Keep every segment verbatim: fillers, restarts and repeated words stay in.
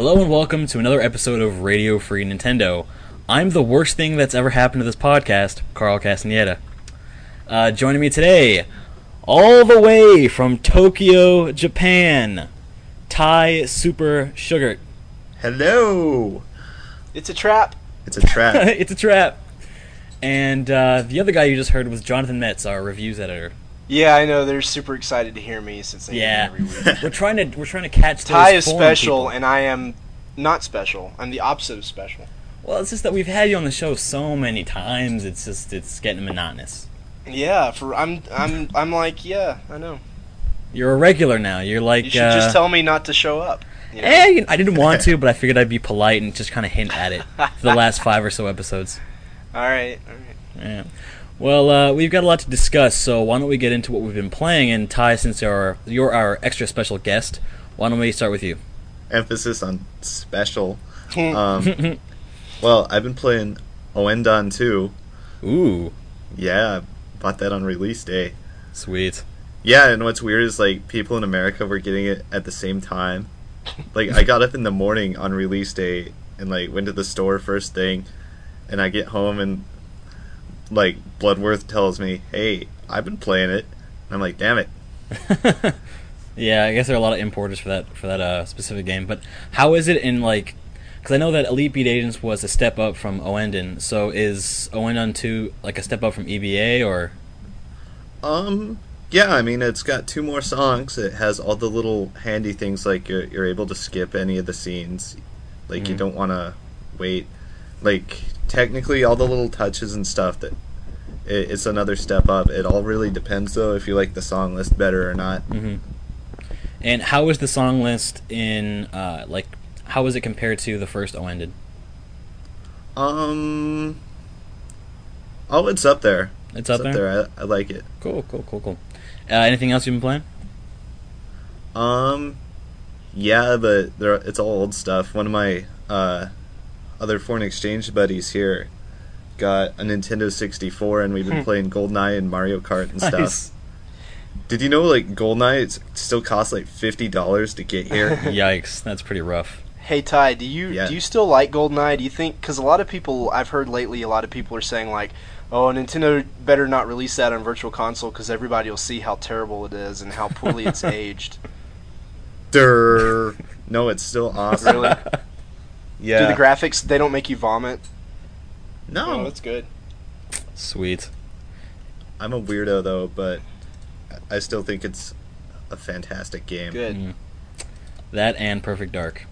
Hello and welcome to another episode of Radio Free Nintendo. I'm the worst thing that's ever happened to this podcast, Carl Castaneda. Uh, joining me today, all the way from Tokyo, Japan, Ty Super Sugar. Hello! It's a trap. It's a trap. It's a trap. And uh, the other guy you just heard was Jonathan Metz, our reviews editor. Yeah, I know. They're super excited to hear me since they Yeah, hear me every week. we're trying to we're trying to catch those Ty is foreign special, people. and I am not special. I'm the opposite of special. Well, it's just that we've had you on the show so many times. It's just it's getting monotonous. Yeah, for I'm I'm I'm like yeah, I know. You're a regular now. You're like You should uh, just tell me not to show up. You know? Eh, you- I didn't want to, but I figured I'd be polite and just kind of hint at it for the last five or so episodes. All right, all right. Yeah. Well, uh, we've got a lot to discuss, so why don't we get into what we've been playing? And Ty, since you're, you're our extra special guest, why don't we start with you? Emphasis on special. Um, well, I've been playing Oendan two. Ooh, Yeah, I bought that on release day. sweet. Yeah, and what's weird is, like, people in America were getting it at the same time. Like, I got up in the morning on release day and, like, went to the store first thing, and I get home and, like, Bloodworth tells me, hey, I've been playing it. And I'm like, damn it. Yeah, I guess there are a lot of importers for that for that uh, specific game. But how is it in, like... Because I know that Elite Beat Agents was a step up from Oendan, so is Oendan two, like, a step up from E B A, or... Um, yeah, I mean, it's got two more songs. It has all the little handy things, like you're, you're able to skip any of the scenes. Like, Mhm. you don't want to wait. Like, technically, all the little touches and stuff, that it, it's another step up. It all really depends, though, if you like the song list better or not. hmm And how is the song list in, uh, like, how is it compared to the first Oendan? Um, oh, it's up there. It's up there? I, I like it. Cool, cool, cool, cool. Uh, anything else you've been playing? Um, yeah, but there, it's all old stuff. One of my uh, other foreign exchange buddies here got a Nintendo sixty-four, and we've been playing GoldenEye and Mario Kart and Nice. stuff. Did you know, like, GoldenEye it's, it still costs like fifty dollars to get here? Yikes, that's pretty rough. Hey Ty, do you Yeah. do you still like GoldenEye? Do you think? Because a lot of people I've heard lately, a lot of people are saying like, "Oh, Nintendo better not release that on Virtual Console because everybody will see how terrible it is and how poorly it's aged." Durr. No, it's still awesome. Really? Yeah. Do the graphics? They don't make you vomit? no, Oh, that's good. Sweet. I'm a weirdo, though, but I still think it's a fantastic game. Good. Mhm. That and Perfect Dark.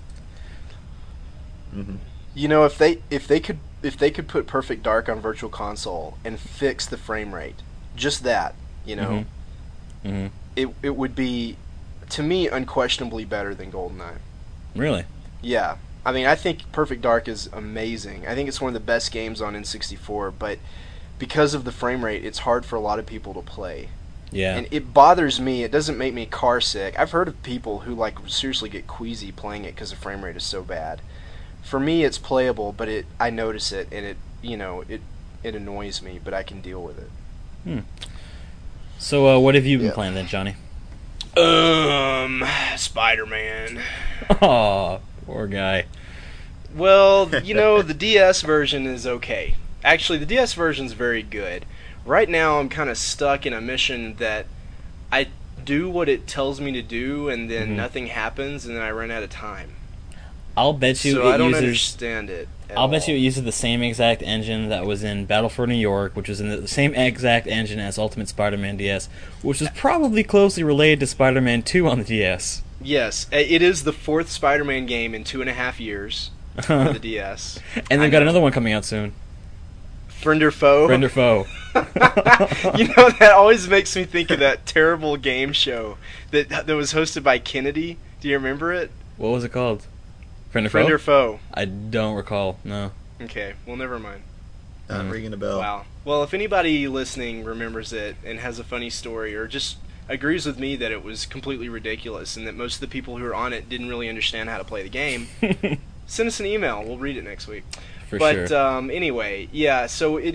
hmm You know, if they if they could if they could put Perfect Dark on Virtual Console and fix the frame rate, just that, you know, hmm it it would be, to me, unquestionably better than GoldenEye. Really? Yeah, I mean, I think Perfect Dark is amazing. I think it's one of the best games on N sixty-four, but because of the frame rate, it's hard for a lot of people to play. Yeah. And it bothers me. It doesn't make me car sick. I've heard of people who like seriously get queasy playing it because the frame rate is so bad. For me, it's playable, but it I notice it, and it you know it it annoys me, but I can deal with it. Hmm. So, uh, what have you been Yeah. playing then, Johnny? Um, Spider-Man. Aw, poor guy. Well, you know, the D S version is okay. Actually, the D S version's very good. Right now, I'm kind of stuck in a mission that I do what it tells me to do, and then Mhm. nothing happens, and then I run out of time. I'll bet you so it I don't uses. understand it. at I'll bet all. you it uses the same exact engine that was in Battle for New York, which was in the same exact engine as Ultimate Spider-Man D S, which is probably closely related to Spider-Man two on the D S. Yes, i- it is the fourth Spider-Man game in two and a half years for the D S. And I they've got know. another one coming out soon. Friend or foe? Friend or foe. You know, that always makes me think of that terrible game show that that was hosted by Kennedy. Do you remember it? What was it called? Friend or Friend foe? or foe? I don't recall. No. Okay, well, never mind. Not Mm. ringing a bell. Wow. Well, if anybody listening remembers it and has a funny story or just agrees with me that it was completely ridiculous and that most of the people who were on it didn't really understand how to play the game, send us an email. We'll read it next week. For but sure. um, anyway, yeah, so it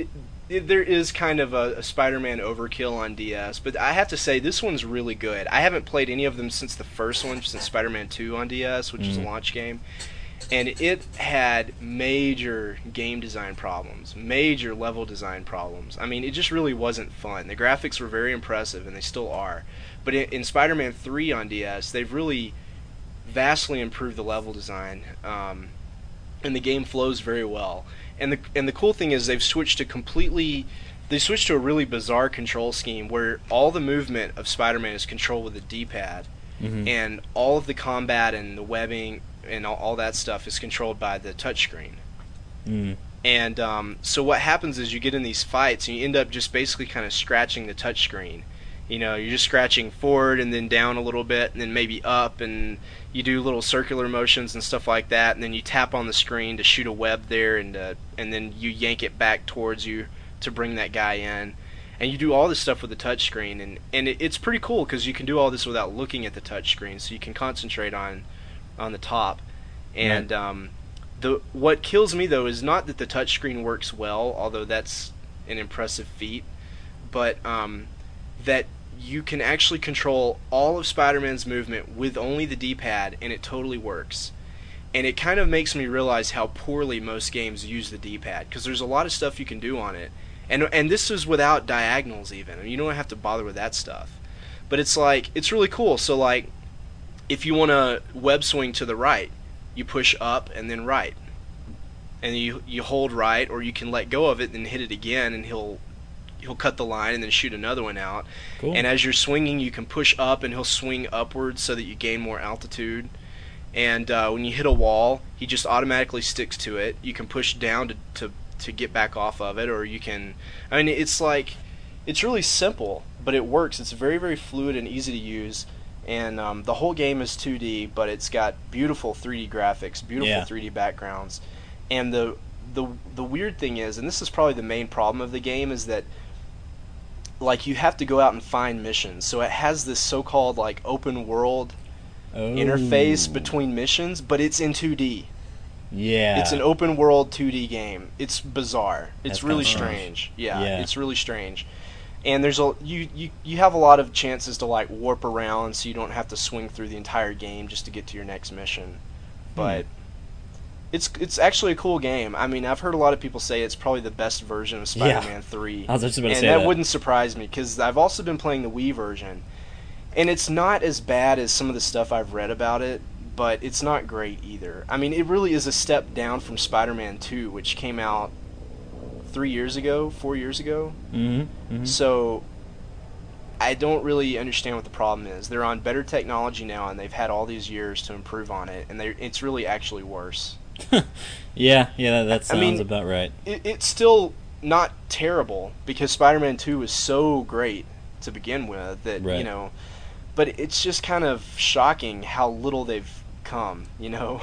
it, there is kind of a, a Spider-Man overkill on D S, but I have to say this one's really good. I haven't played any of them since the first one, since Spider-Man two on D S, which mm. is a launch game. And it had major game design problems, major level design problems. I mean, it just really wasn't fun. The graphics were very impressive, and they still are. But in, in Spider-Man three on D S, they've really vastly improved the level design, um, and the game flows very well. And the and the cool thing is they've switched to completely, they switched to a really bizarre control scheme where all the movement of Spider-Man is controlled with a D-pad, mm-hmm. and all of the combat and the webbing and all, all that stuff is controlled by the touchscreen. Mm. And um, so what happens is you get in these fights and you end up just basically kind of scratching the touchscreen. You know, you're just scratching forward and then down a little bit and then maybe up, and you do little circular motions and stuff like that, and then you tap on the screen to shoot a web there, and uh, and then you yank it back towards you to bring that guy in. And you do all this stuff with the touchscreen, and, and it, it's pretty cool because you can do all this without looking at the touchscreen, so you can concentrate on on the top. And right. um, the what kills me though is not that the touchscreen works well, although that's an impressive feat, but um, that you can actually control all of Spider-Man's movement with only the D-pad, and it totally works. And it kind of makes me realize how poorly most games use the D-pad, because there's a lot of stuff you can do on it, and and this is without diagonals even. I mean, you don't have to bother with that stuff. But it's like it's really cool. So like, if you want to web swing to the right, you push up and then right, and you you hold right, or you can let go of it and hit it again, and he'll he'll cut the line and then shoot another one out. Cool. And as you're swinging, you can push up and he'll swing upwards so that you gain more altitude. And uh, when you hit a wall, he just automatically sticks to it. You can push down to, to to get back off of it, or you can. I mean, it's like it's really simple, but it works. It's very very fluid and easy to use. And um, the whole game is two D, but it's got beautiful three D graphics, beautiful yeah. three D backgrounds. And the the the weird thing is, and this is probably the main problem of the game, is that like you have to go out and find missions. So it has this so-called like open world oh. interface between missions, but it's in two D. Yeah. It's an open world two D game. It's bizarre. It's That's really strange. strange. Yeah, yeah, it's really strange. And there's a you, you you have a lot of chances to like warp around, so you don't have to swing through the entire game just to get to your next mission. But hmm. it's it's actually a cool game. I mean, I've heard a lot of people say it's probably the best version of Spider-Man yeah. three. I was just about to and say that, that wouldn't surprise me because I've also been playing the Wii version, and it's not as bad as some of the stuff I've read about it, but it's not great either. I mean, it really is a step down from Spider-Man two, which came out three years ago, four years ago. Mm-hmm. Mm-hmm. So I don't really understand what the problem is. They're on better technology now, and they've had all these years to improve on it, and it's really actually worse. yeah, yeah, that, that sounds I mean, about right. It, it's still not terrible because Spider-Man two was so great to begin with that right. you know, but it's just kind of shocking how little they've come. You know.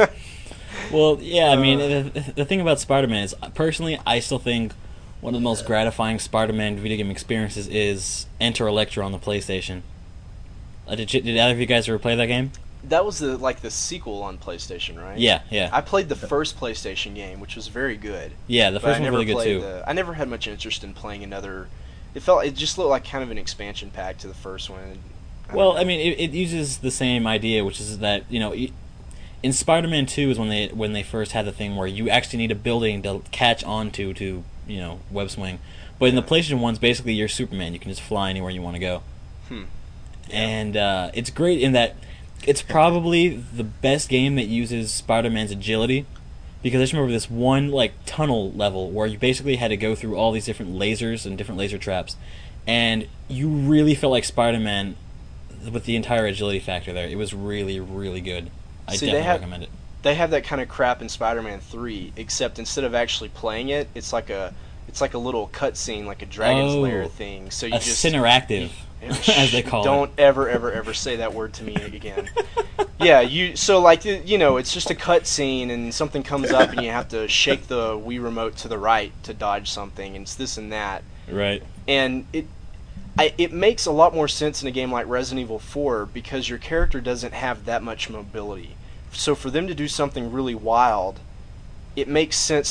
Well, yeah, I mean, uh, the, the thing about Spider-Man is, personally, I still think one of the most gratifying Spider-Man video game experiences is Enter Electro on the PlayStation. Uh, did, you, did either of you guys ever play that game? That was the like the sequel on PlayStation, right? Yeah, yeah. I played the first PlayStation game, which was very good. Yeah, the first one was really good too. The, I never had much interest in playing another. It felt it just looked like kind of an expansion pack to the first one. I well, I mean, it, it uses the same idea, which is that you know. It, in Spider-Man two is when they when they first had the thing where you actually need a building to catch onto to, you know, web swing. But in the PlayStation one's basically you're Superman. You can just fly anywhere you want to go. Hmm. Yeah. And uh, it's great in that it's probably the best game that uses Spider-Man's agility, because I just remember this one like tunnel level where you basically had to go through all these different lasers and different laser traps, and you really felt like Spider-Man with the entire agility factor there. It was really, really good. I See, definitely they have, recommend it. They have that kind of crap in Spider-Man three, except instead of actually playing it, it's like a it's like a little cutscene, like a Dragon's oh, Lair thing. So you a just Cineractive, you, as they call don't it. Don't ever, ever, ever say that word to me again. Yeah, you. So like you know, it's just a cutscene, and something comes up, and you have to shake the Wii remote to the right to dodge something, and it's this and that. Right. And it. I, it makes a lot more sense in a game like Resident Evil four because your character doesn't have that much mobility. So for them to do something really wild, it makes sense to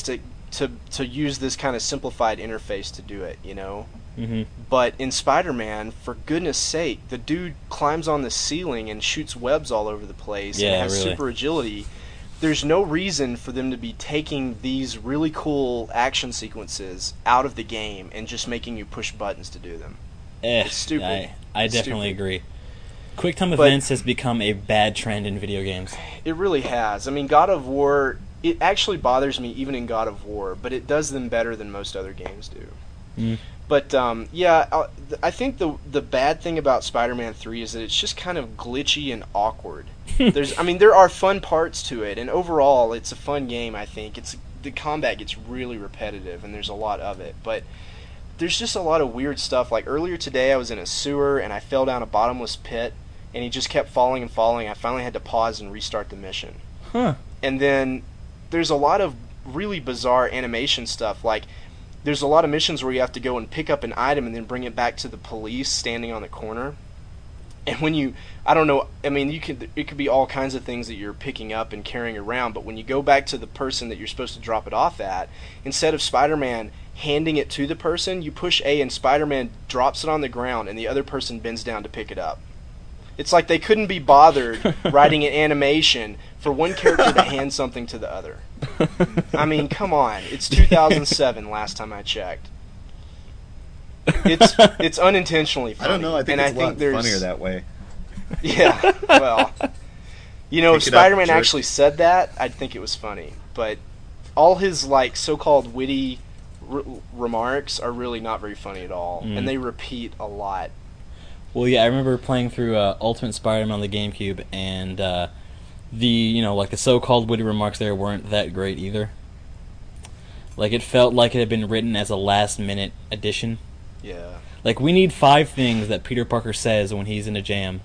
to to use this kind of simplified interface to do it, you know. Mm-hmm. But in Spider-Man, for goodness sake, the dude climbs on the ceiling and shoots webs all over the place Yeah, and has really. super agility. There's no reason for them to be taking these really cool action sequences out of the game and just making you push buttons to do them. Eh, It's stupid. I, I It's definitely stupid. agree. QuickTime But- events has become a bad trend in video games. It really has. I mean, God of War, it actually bothers me even in God of War, but it does them better than most other games do. Mm. But um, yeah, uh, th- I think the the bad thing about Spider-Man three is that it's just kind of glitchy and awkward. There's, I mean, there are fun parts to it, and overall, it's a fun game. I think it's the combat gets really repetitive, and there's a lot of it. But there's just a lot of weird stuff. Like earlier today, I was in a sewer and I fell down a bottomless pit, and he just kept falling and falling. I finally had to pause and restart the mission. Huh. And then there's a lot of really bizarre animation stuff. Like there's a lot of missions where you have to go and pick up an item and then bring it back to the police standing on the corner. And when you, I don't know, I mean, you could, it could be all kinds of things that you're picking up and carrying around, but when you go back to the person that you're supposed to drop it off at, instead of Spider-Man handing it to the person, you push A and Spider-Man drops it on the ground and the other person bends down to pick it up. It's like they couldn't be bothered writing an animation for one character to hand something to the other. I mean, come on. It's two thousand seven last time I checked. It's it's unintentionally funny. I don't know. I think and it's I a think lot there's, funnier that way. Yeah, well, you know, if Pick it up, Spider-Man jerk. actually said that, I'd think it was funny. But all his like so-called witty r- remarks are really not very funny at all, Mm. and they repeat a lot. Well, yeah, I remember playing through uh, Ultimate Spider-Man on the GameCube, and uh, the you know like the so-called witty remarks there weren't that great either. Like it felt like it had been written as a last-minute addition. Yeah. Like we need five things that Peter Parker says when he's in a jam.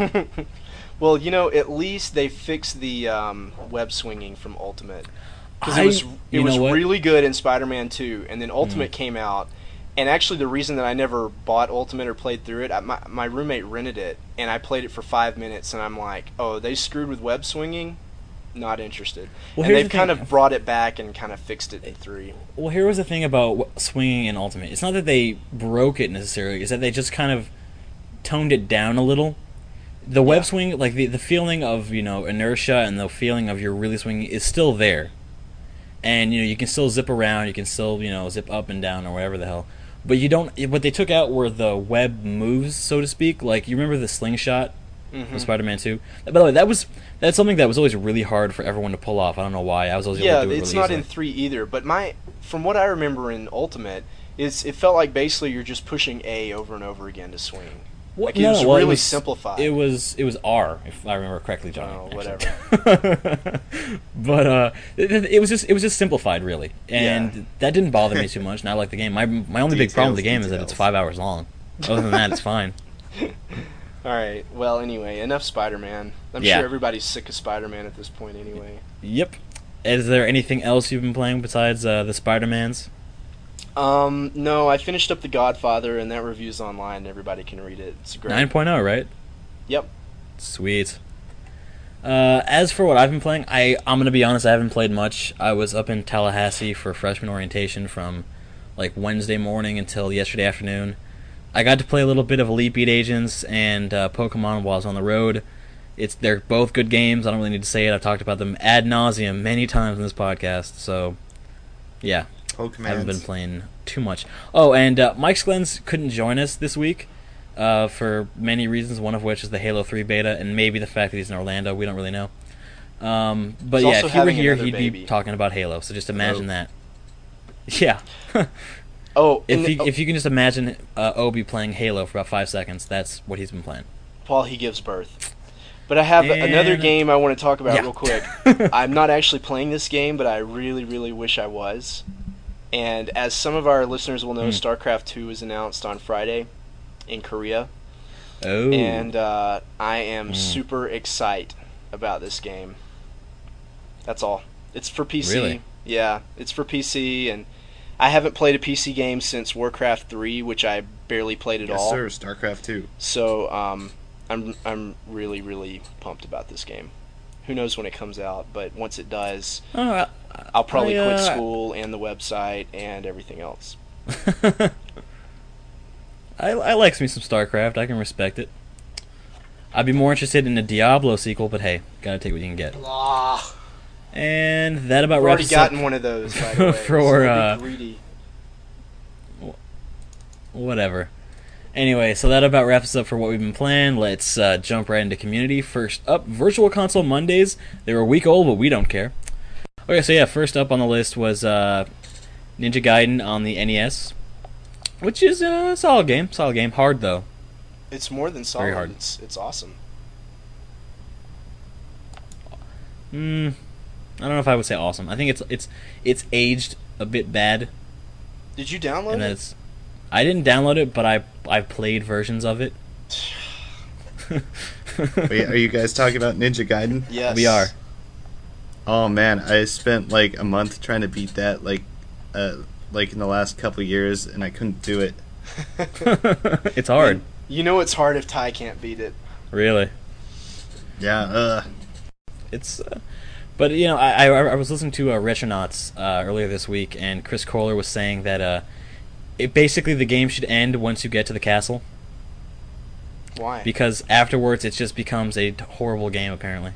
Well, you know, at least they fixed the um, web swinging from Ultimate. Because I- it was it you was know what? really good in Spider-Man two, and then Ultimate Mm. came out. And actually, the reason that I never bought Ultimate or played through it, I, my my roommate rented it, and I played it for five minutes, and I'm like, oh, they screwed with web swinging? Not interested. Well, and here's they've the kind thing. of brought it back and kind of fixed it in three. Well, here was the thing about w- swinging in Ultimate. It's not that they broke it necessarily. It's that they just kind of toned it down a little. The web Yeah. swing, like the the feeling of you know inertia and the feeling of you're really swinging is still there. And you know you can still zip around, you can still you know zip up and down or whatever the hell. But you don't. What they took out were the web moves, so to speak. Like you remember the slingshot Mhm. from Spider-Man two. By the way, that was that's something that was always really hard for everyone to pull off. I don't know why. I was always Yeah, able to do it it's really not easily. in three either. But my, from what I remember in Ultimate, it's it felt like basically you're just pushing A over and over again to swing. What? Like, it No, was well, really was, simplified. It was it was R, if I remember correctly, Johnny. Oh, actually. But uh, it, it was just it was just simplified, really, and Yeah. that didn't bother me too much. And I like the game. My my only big problem with the game is that it's Details, five hours long. Other than that, it's fine. All right. Well, anyway, enough Spider-Man. I'm Yeah. sure everybody's sick of Spider-Man at this point, anyway. Yep. Is there anything else you've been playing besides uh, the Spider-Mans? Um, no, I finished up The Godfather, and that review's online. And everybody can read it. It's great. nine point oh, right? Yep. Sweet. Uh, as for what I've been playing, I I'm gonna be honest, I haven't played much. I was up in Tallahassee for freshman orientation from like Wednesday morning until yesterday afternoon. I got to play a little bit of Elite Beat Agents and uh, Pokemon while I was on the road. It's they're both good games. I don't really need to say it. I've talked about them ad nauseum many times in this podcast. So, yeah, Pokemon. I haven't been playing too much. Oh, and uh, Mike Sklens couldn't join us this week uh, for many reasons, one of which is the Halo three beta, and maybe the fact that he's in Orlando. We don't really know. Um, but He's yeah, also if he were having here, another he'd baby. be talking about Halo. So just imagine Oh. that. Yeah. Oh, if and you the- if you can just imagine uh, Obi playing Halo for about five seconds, that's what he's been playing. while he gives birth. But I have another And- game I want to talk about Yeah. real quick. I'm not actually playing this game, but I really, really wish I was. And as some of our listeners will know, Hmm. StarCraft two was announced on Friday in Korea. Oh. And uh, I am Mm. super excited about this game. That's all. It's for P C. Really? Yeah, it's for P C, and I haven't played a P C game since Warcraft three, which I barely played at Yes, all. sir. StarCraft two. So um, I'm I'm really really pumped about this game. Who knows when it comes out, but once it does, Oh, I, I'll probably I, uh, quit school and the website and everything else. I, I like me some StarCraft. I can respect it. I'd be more interested in a Diablo sequel, but hey, gotta take what you can get. Ah, And that about I've already wraps gotten up one of those, by the way. for, so don't uh, be greedy. whatever. Anyway, so that about wraps us up for what we've been playing. Let's uh, jump right into community. First up, Virtual Console Mondays. They were a week old, but we don't care. Okay, so yeah, first up on the list was uh, Ninja Gaiden on the N E S, which is a solid game. Solid game. Hard, though. It's more than solid. hard. It's it's awesome. Hmm. I don't know if I would say awesome. I think it's it's it's aged a bit bad. Did you download And it? it's, I didn't download it, but I I've played versions of it. Wait, are you guys talking about Ninja Gaiden? Yes. We are. Oh man, I spent like a month trying to beat that, like, uh, like in the last couple of years, and I couldn't do it. It's hard. You know it's hard if Ty can't beat it. Really. Yeah. Uh. It's, uh, but you know, I, I I was listening to uh, Retronauts uh, earlier this week, and Chris Kohler was saying that uh, it basically the game should end once you get to the castle, Why? because afterwards it just becomes a horrible game. Apparently.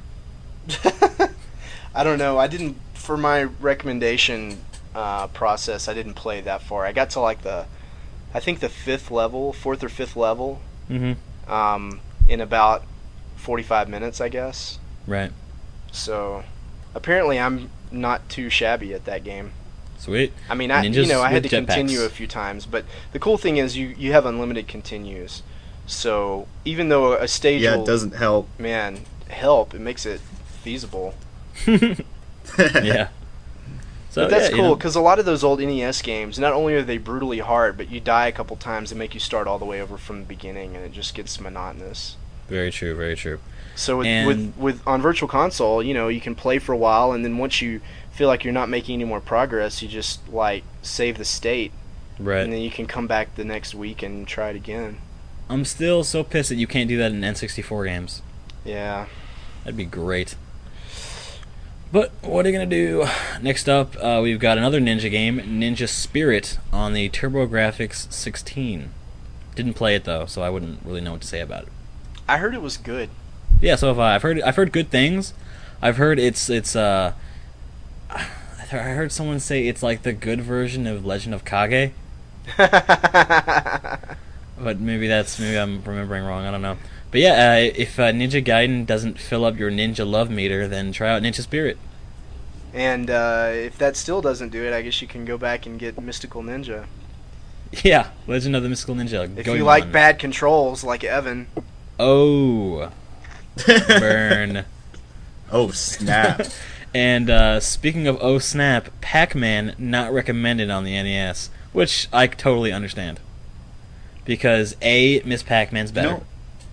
I don't know. I didn't for my recommendation uh, process. I didn't play that far. I got to like the, I think the fifth level, fourth or fifth level, Mm-hmm. um, in about forty-five minutes, I guess. Right. So, apparently, I'm not too shabby at that game. Sweet. I mean, I you Ninjas know I had to with jetpacks. continue a few times, but the cool thing is you you have unlimited continues. So even though a stage Yeah, will, it doesn't help. man help, it makes it feasible. Yeah. So But that's yeah, you cool know, because a lot of those old N E S games, not only are they brutally hard, but you die a couple times and make you start all the way over from the beginning, and it just gets monotonous. very true. Very true. So with, And- with with on Virtual Console, you know, you can play for a while, and then once you feel like you're not making any more progress, you just like save the state, Right. and then you can come back the next week and try it again. I'm still so pissed that you can't do that in N sixty-four games. Yeah. That'd be great. But what are you going to do? Next up, uh, we've got another Ninja game, Ninja Spirit, on the TurboGrafx sixteen. Didn't play it, though, so I wouldn't really know what to say about it. I heard it was good. Yeah, so have I. I've heard I've heard good things. I've heard it's it's uh I heard someone say it's like the good version of Legend of Kage, but maybe that's maybe I'm remembering wrong. I don't know. But yeah, uh, if uh, Ninja Gaiden doesn't fill up your ninja love meter, then try out Ninja Spirit. And uh, if that still doesn't do it, I guess you can go back and get Mystical Ninja. Yeah, Legend of the Mystical Ninja. If Goemon. you like bad controls, like Evan. Oh, burn. Oh snap! And uh, speaking of oh snap, Pac-Man not recommended on the N E S, which I totally understand. Because A, Miss Pac-Man's better. No.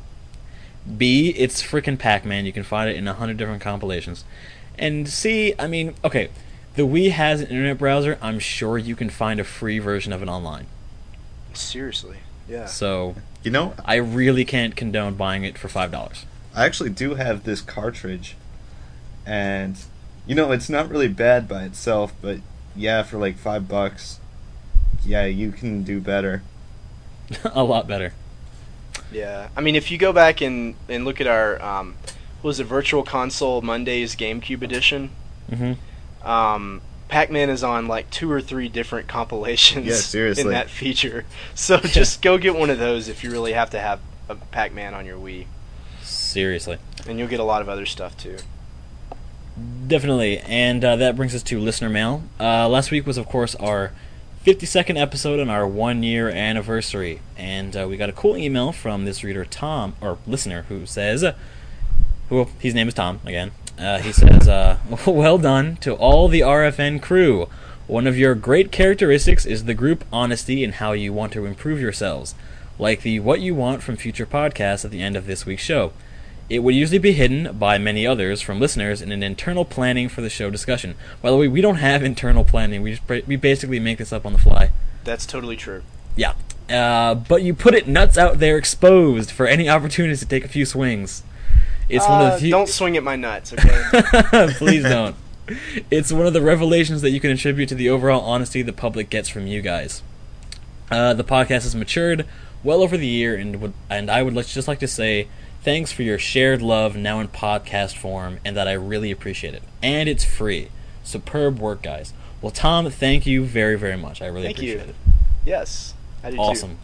B, it's freaking Pac-Man. You can find it in a hundred different compilations. And C, I mean, okay, the Wii has an internet browser. I'm sure you can find a free version of it online. Seriously. Yeah. So You know, I really can't condone buying it for five dollars. I actually do have this cartridge, and you know it's not really bad by itself, but yeah, for like five bucks, yeah, you can do better. A lot better. Yeah. I mean, if you go back and, and look at our, um, what was it, Virtual Console Mondays GameCube edition, Mm-hmm. um, Pac-Man is on like two or three different compilations Yeah, seriously. in that feature. So just go get one of those if you really have to have a Pac-Man on your Wii. Seriously. And you'll get a lot of other stuff too. Definitely, and uh, that brings us to listener mail. Uh, last week was, of course, our fifty-second episode on our one-year anniversary, and uh, we got a cool email from this reader, Tom, or listener, who says, uh, who his name is Tom, again. Uh, he says, uh, well done to all the R F N crew. One of your great characteristics is the group honesty and how you want to improve yourselves, like the what you want from future podcasts at the end of this week's show. It would usually be hidden by many others from listeners in an internal planning for the show discussion. By the way, we don't have internal planning. We just we basically make this up on the fly. That's totally true. Yeah. Uh, but you put it nuts out there exposed for any opportunities to take a few swings. It's uh, one of the few... Don't swing at my nuts, okay? Please don't. It's one of the revelations that you can attribute to the overall honesty the public gets from you guys. Uh, the podcast has matured well over the year, and would, and I would just like to say thanks for your shared love now in podcast form, and that I really appreciate it. And it's free. Superb work, guys. Well, Tom, thank you very, very much. I really Thank appreciate you. it. Yes, I do Awesome.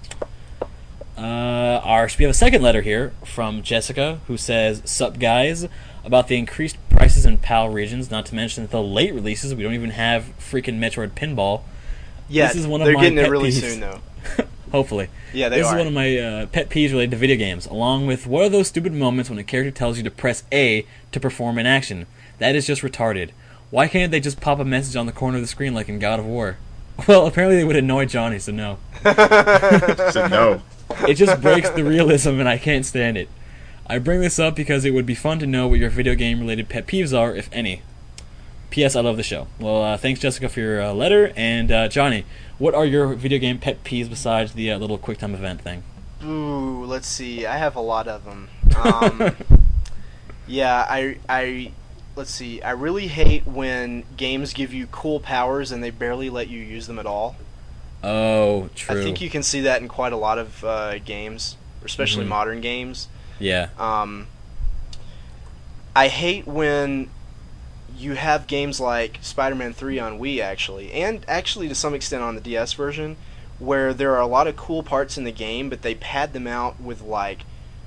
Uh, our, we have a second letter here from Jessica, who says, "Sup guys, about the increased prices in PAL regions, not to mention the late releases. We don't even have freaking Metroid Pinball. too. Yeah, This is one of they're my getting pet it really peeves. soon, though. Hopefully. Yeah, they this are. is one of my uh, pet peeves related to video games, along with what are those stupid moments when a character tells you to press A to perform an action? That is just retarded. Why can't they just pop a message on the corner of the screen like in God of War?" Well, apparently they would annoy Johnny, so no. So no. It just breaks the realism, and I can't stand it. I bring this up because it would be fun to know what your video game-related pet peeves are, if any. P S. I love the show. Well, uh, thanks, Jessica, for your uh, letter. And, uh, Johnny, what are your video game pet peeves besides the uh, little QuickTime event thing? Ooh, let's see. I have a lot of them. Um, yeah, I, I, let's see. I really hate when games give you cool powers and they barely let you use them at all. Oh, true. I think you can see that in quite a lot of uh, games, especially Mhm. modern games. Yeah. Um, I hate when you have games like Spider-Man three on Wii, actually, and actually to some extent on the D S version, where there are a lot of cool parts in the game, but they pad them out with like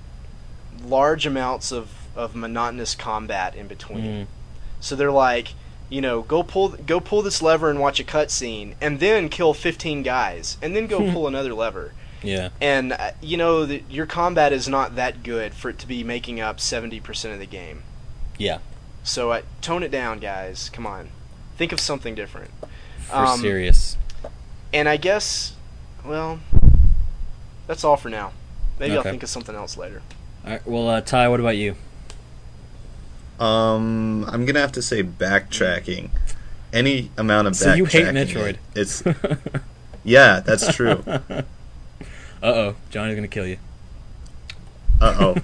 large amounts of, of monotonous combat in between. Mm. So they're like, you know, go pull go pull this lever and watch a cutscene, and then kill fifteen guys, and then go pull another lever. Yeah. And, uh, you know, the, your combat is not that good for it to be making up seventy percent of the game. Yeah. So uh, tone it down, guys. Come on. Think of something different. For Um, serious. And I guess, well, that's all for now. Maybe I'll Okay. think of something else later. All right. Well, uh, Ty, what about you? Um, I'm gonna have to say backtracking. Any amount of backtracking. So you hate Metroid. It's yeah, that's true. Uh-oh. Johnny's gonna kill you. Uh oh.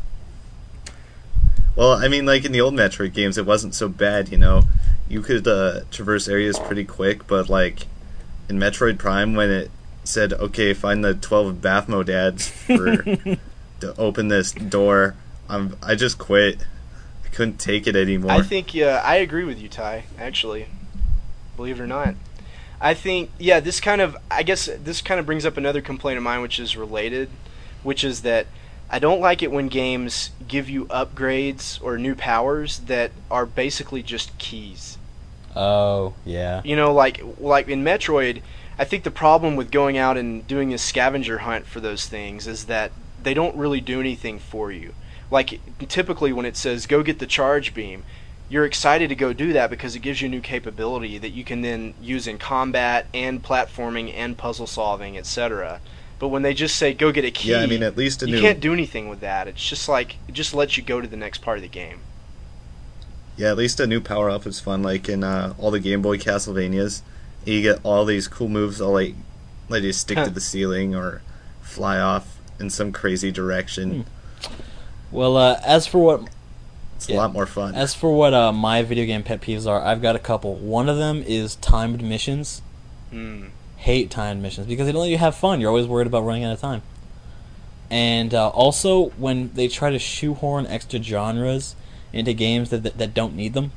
Well, I mean, like in the old Metroid games, it wasn't so bad, you know. You could uh, traverse areas pretty quick, but like in Metroid Prime, when it said, "Okay, find the twelve Bathmodads for to open this door," I'm I just quit. I couldn't take it anymore. I think, yeah, I agree with you, Ty, actually. Believe it or not. I think, yeah, this kind of, I guess this kind of brings up another complaint of mine, which is related, which is that I don't like it when games give you upgrades or new powers that are basically just keys. Oh, yeah. You know, like like in Metroid, I think the problem with going out and doing a scavenger hunt for those things is that they don't really do anything for you. Like, typically when it says, go get the charge beam, you're excited to go do that because it gives you a new capability that you can then use in combat and platforming and puzzle solving, et cetera. But when they just say, go get a key, Yeah, I mean, at least a you new can't do anything with that. It's just like, it just lets you go to the next part of the game. Yeah, at least a new power up is fun. Like in uh, all the Game Boy Castlevanias, you get all these cool moves that like let you stick to the ceiling or fly off in some crazy direction. Hmm. Well, uh, as for what It's Yeah. a lot more fun. as for what uh, my video game pet peeves are, I've got a couple. One of them is timed missions. Hmm. Hate timed missions because they don't let you have fun. You're always worried about running out of time. And uh, also when they try to shoehorn extra genres into games that that, that don't need them.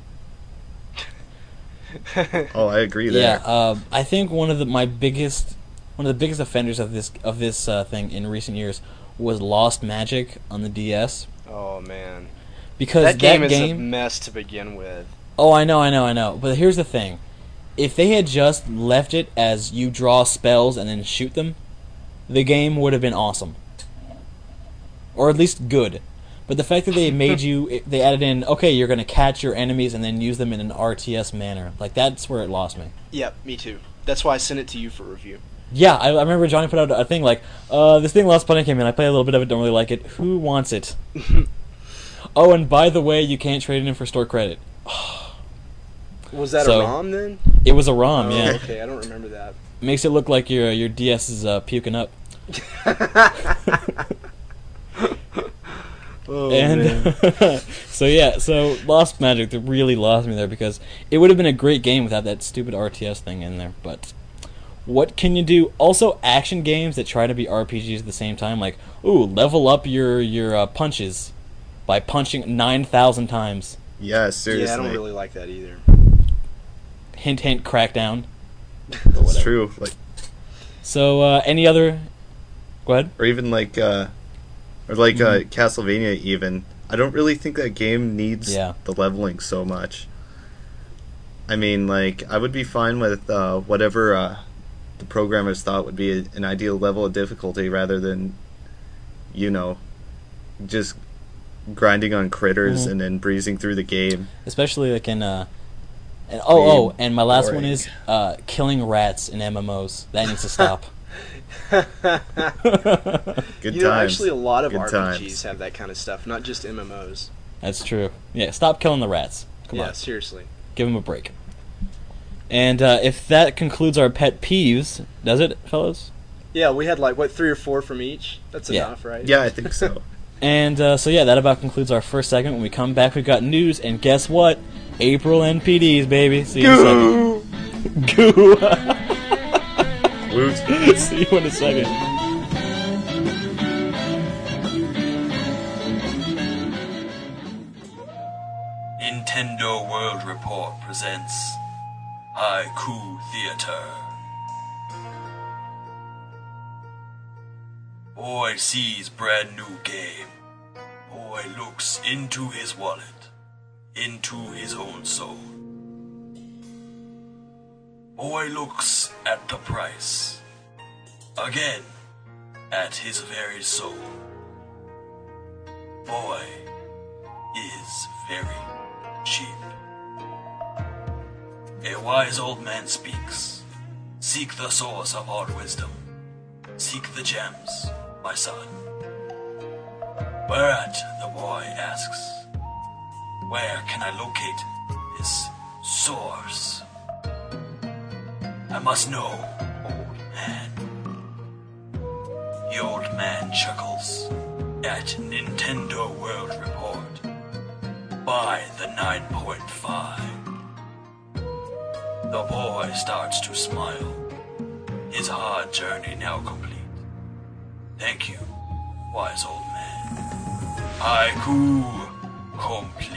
Oh, I agree Yeah, there. uh, I think one of the my biggest one of the biggest offenders of this of this uh, thing in recent years was Lost Magic on the D S Oh, man. because That game that is a game. mess to begin with. Oh, I know, I know, I know. But here's the thing: if they had just left it as you draw spells and then shoot them, the game would have been awesome, or at least good. But the fact that they made you, they added in, okay, you're going to catch your enemies and then use them in an R T S manner. Like, that's where it lost me. Yep, me too. That's why I sent it to you for review. Yeah, I, I remember Johnny put out a thing like, uh, this thing Lost Planet came in, I played a little bit of it, don't really like it. Who wants it? Oh, and by the way, you can't trade it in for store credit. Was that So- a ROM then? It was a ROM, Oh, yeah. okay, I don't remember that. Makes it look like your your D S is uh, puking up. Oh, and so yeah, so Lost Magic that really lost me there because it would have been a great game without that stupid R T S thing in there. But what can you do? Also, action games that try to be R P Gs at the same time, like ooh, level up your your uh, punches by punching nine thousand times. Yeah, seriously. Yeah, I don't really like that either. Hint, hint, Crackdown. That's true. Like, so uh, any other? Go ahead. or even like, uh, or like uh, Mhm. Castlevania. Even I don't really think that game needs Yeah. the leveling so much. I mean, like, I would be fine with uh, whatever uh, the programmers thought would be a, an ideal level of difficulty, rather than, you know, just grinding on critters Mhm. and then breezing through the game. Especially like in uh, and, oh oh, Being and my last one boring. is uh, killing rats in M M Os. That needs to stop. Good you know, times. actually, a lot of Good R P Gs times. have that kind of stuff, not just M M Os. That's true. Yeah, stop killing the rats. Come yeah, on, seriously. give them a break. And uh, if that concludes our pet peeves, does it, fellas? Yeah, we had like what three or four from each. That's Yeah. enough, right? Yeah, I think so. And uh, so yeah, that about concludes our first segment. When we come back, we've got news, and guess what? April N P Ds, baby. See you in a second. Goo. Woot. See you in a second. Nintendo World Report presents Haiku Theater. Boy sees brand new game. Boy looks into his wallet, into his own soul. Boy looks at the price. Again, at his very soul. Boy is very cheap. A wise old man speaks. Seek the source of all wisdom. Seek the gems, my son. Whereat the boy asks, where can I locate this source? I must know, old man. The old man chuckles at Nintendo World Report. Buy the nine point five. The boy starts to smile. His hard journey now complete. Thank you, wise old man. Haiku complete.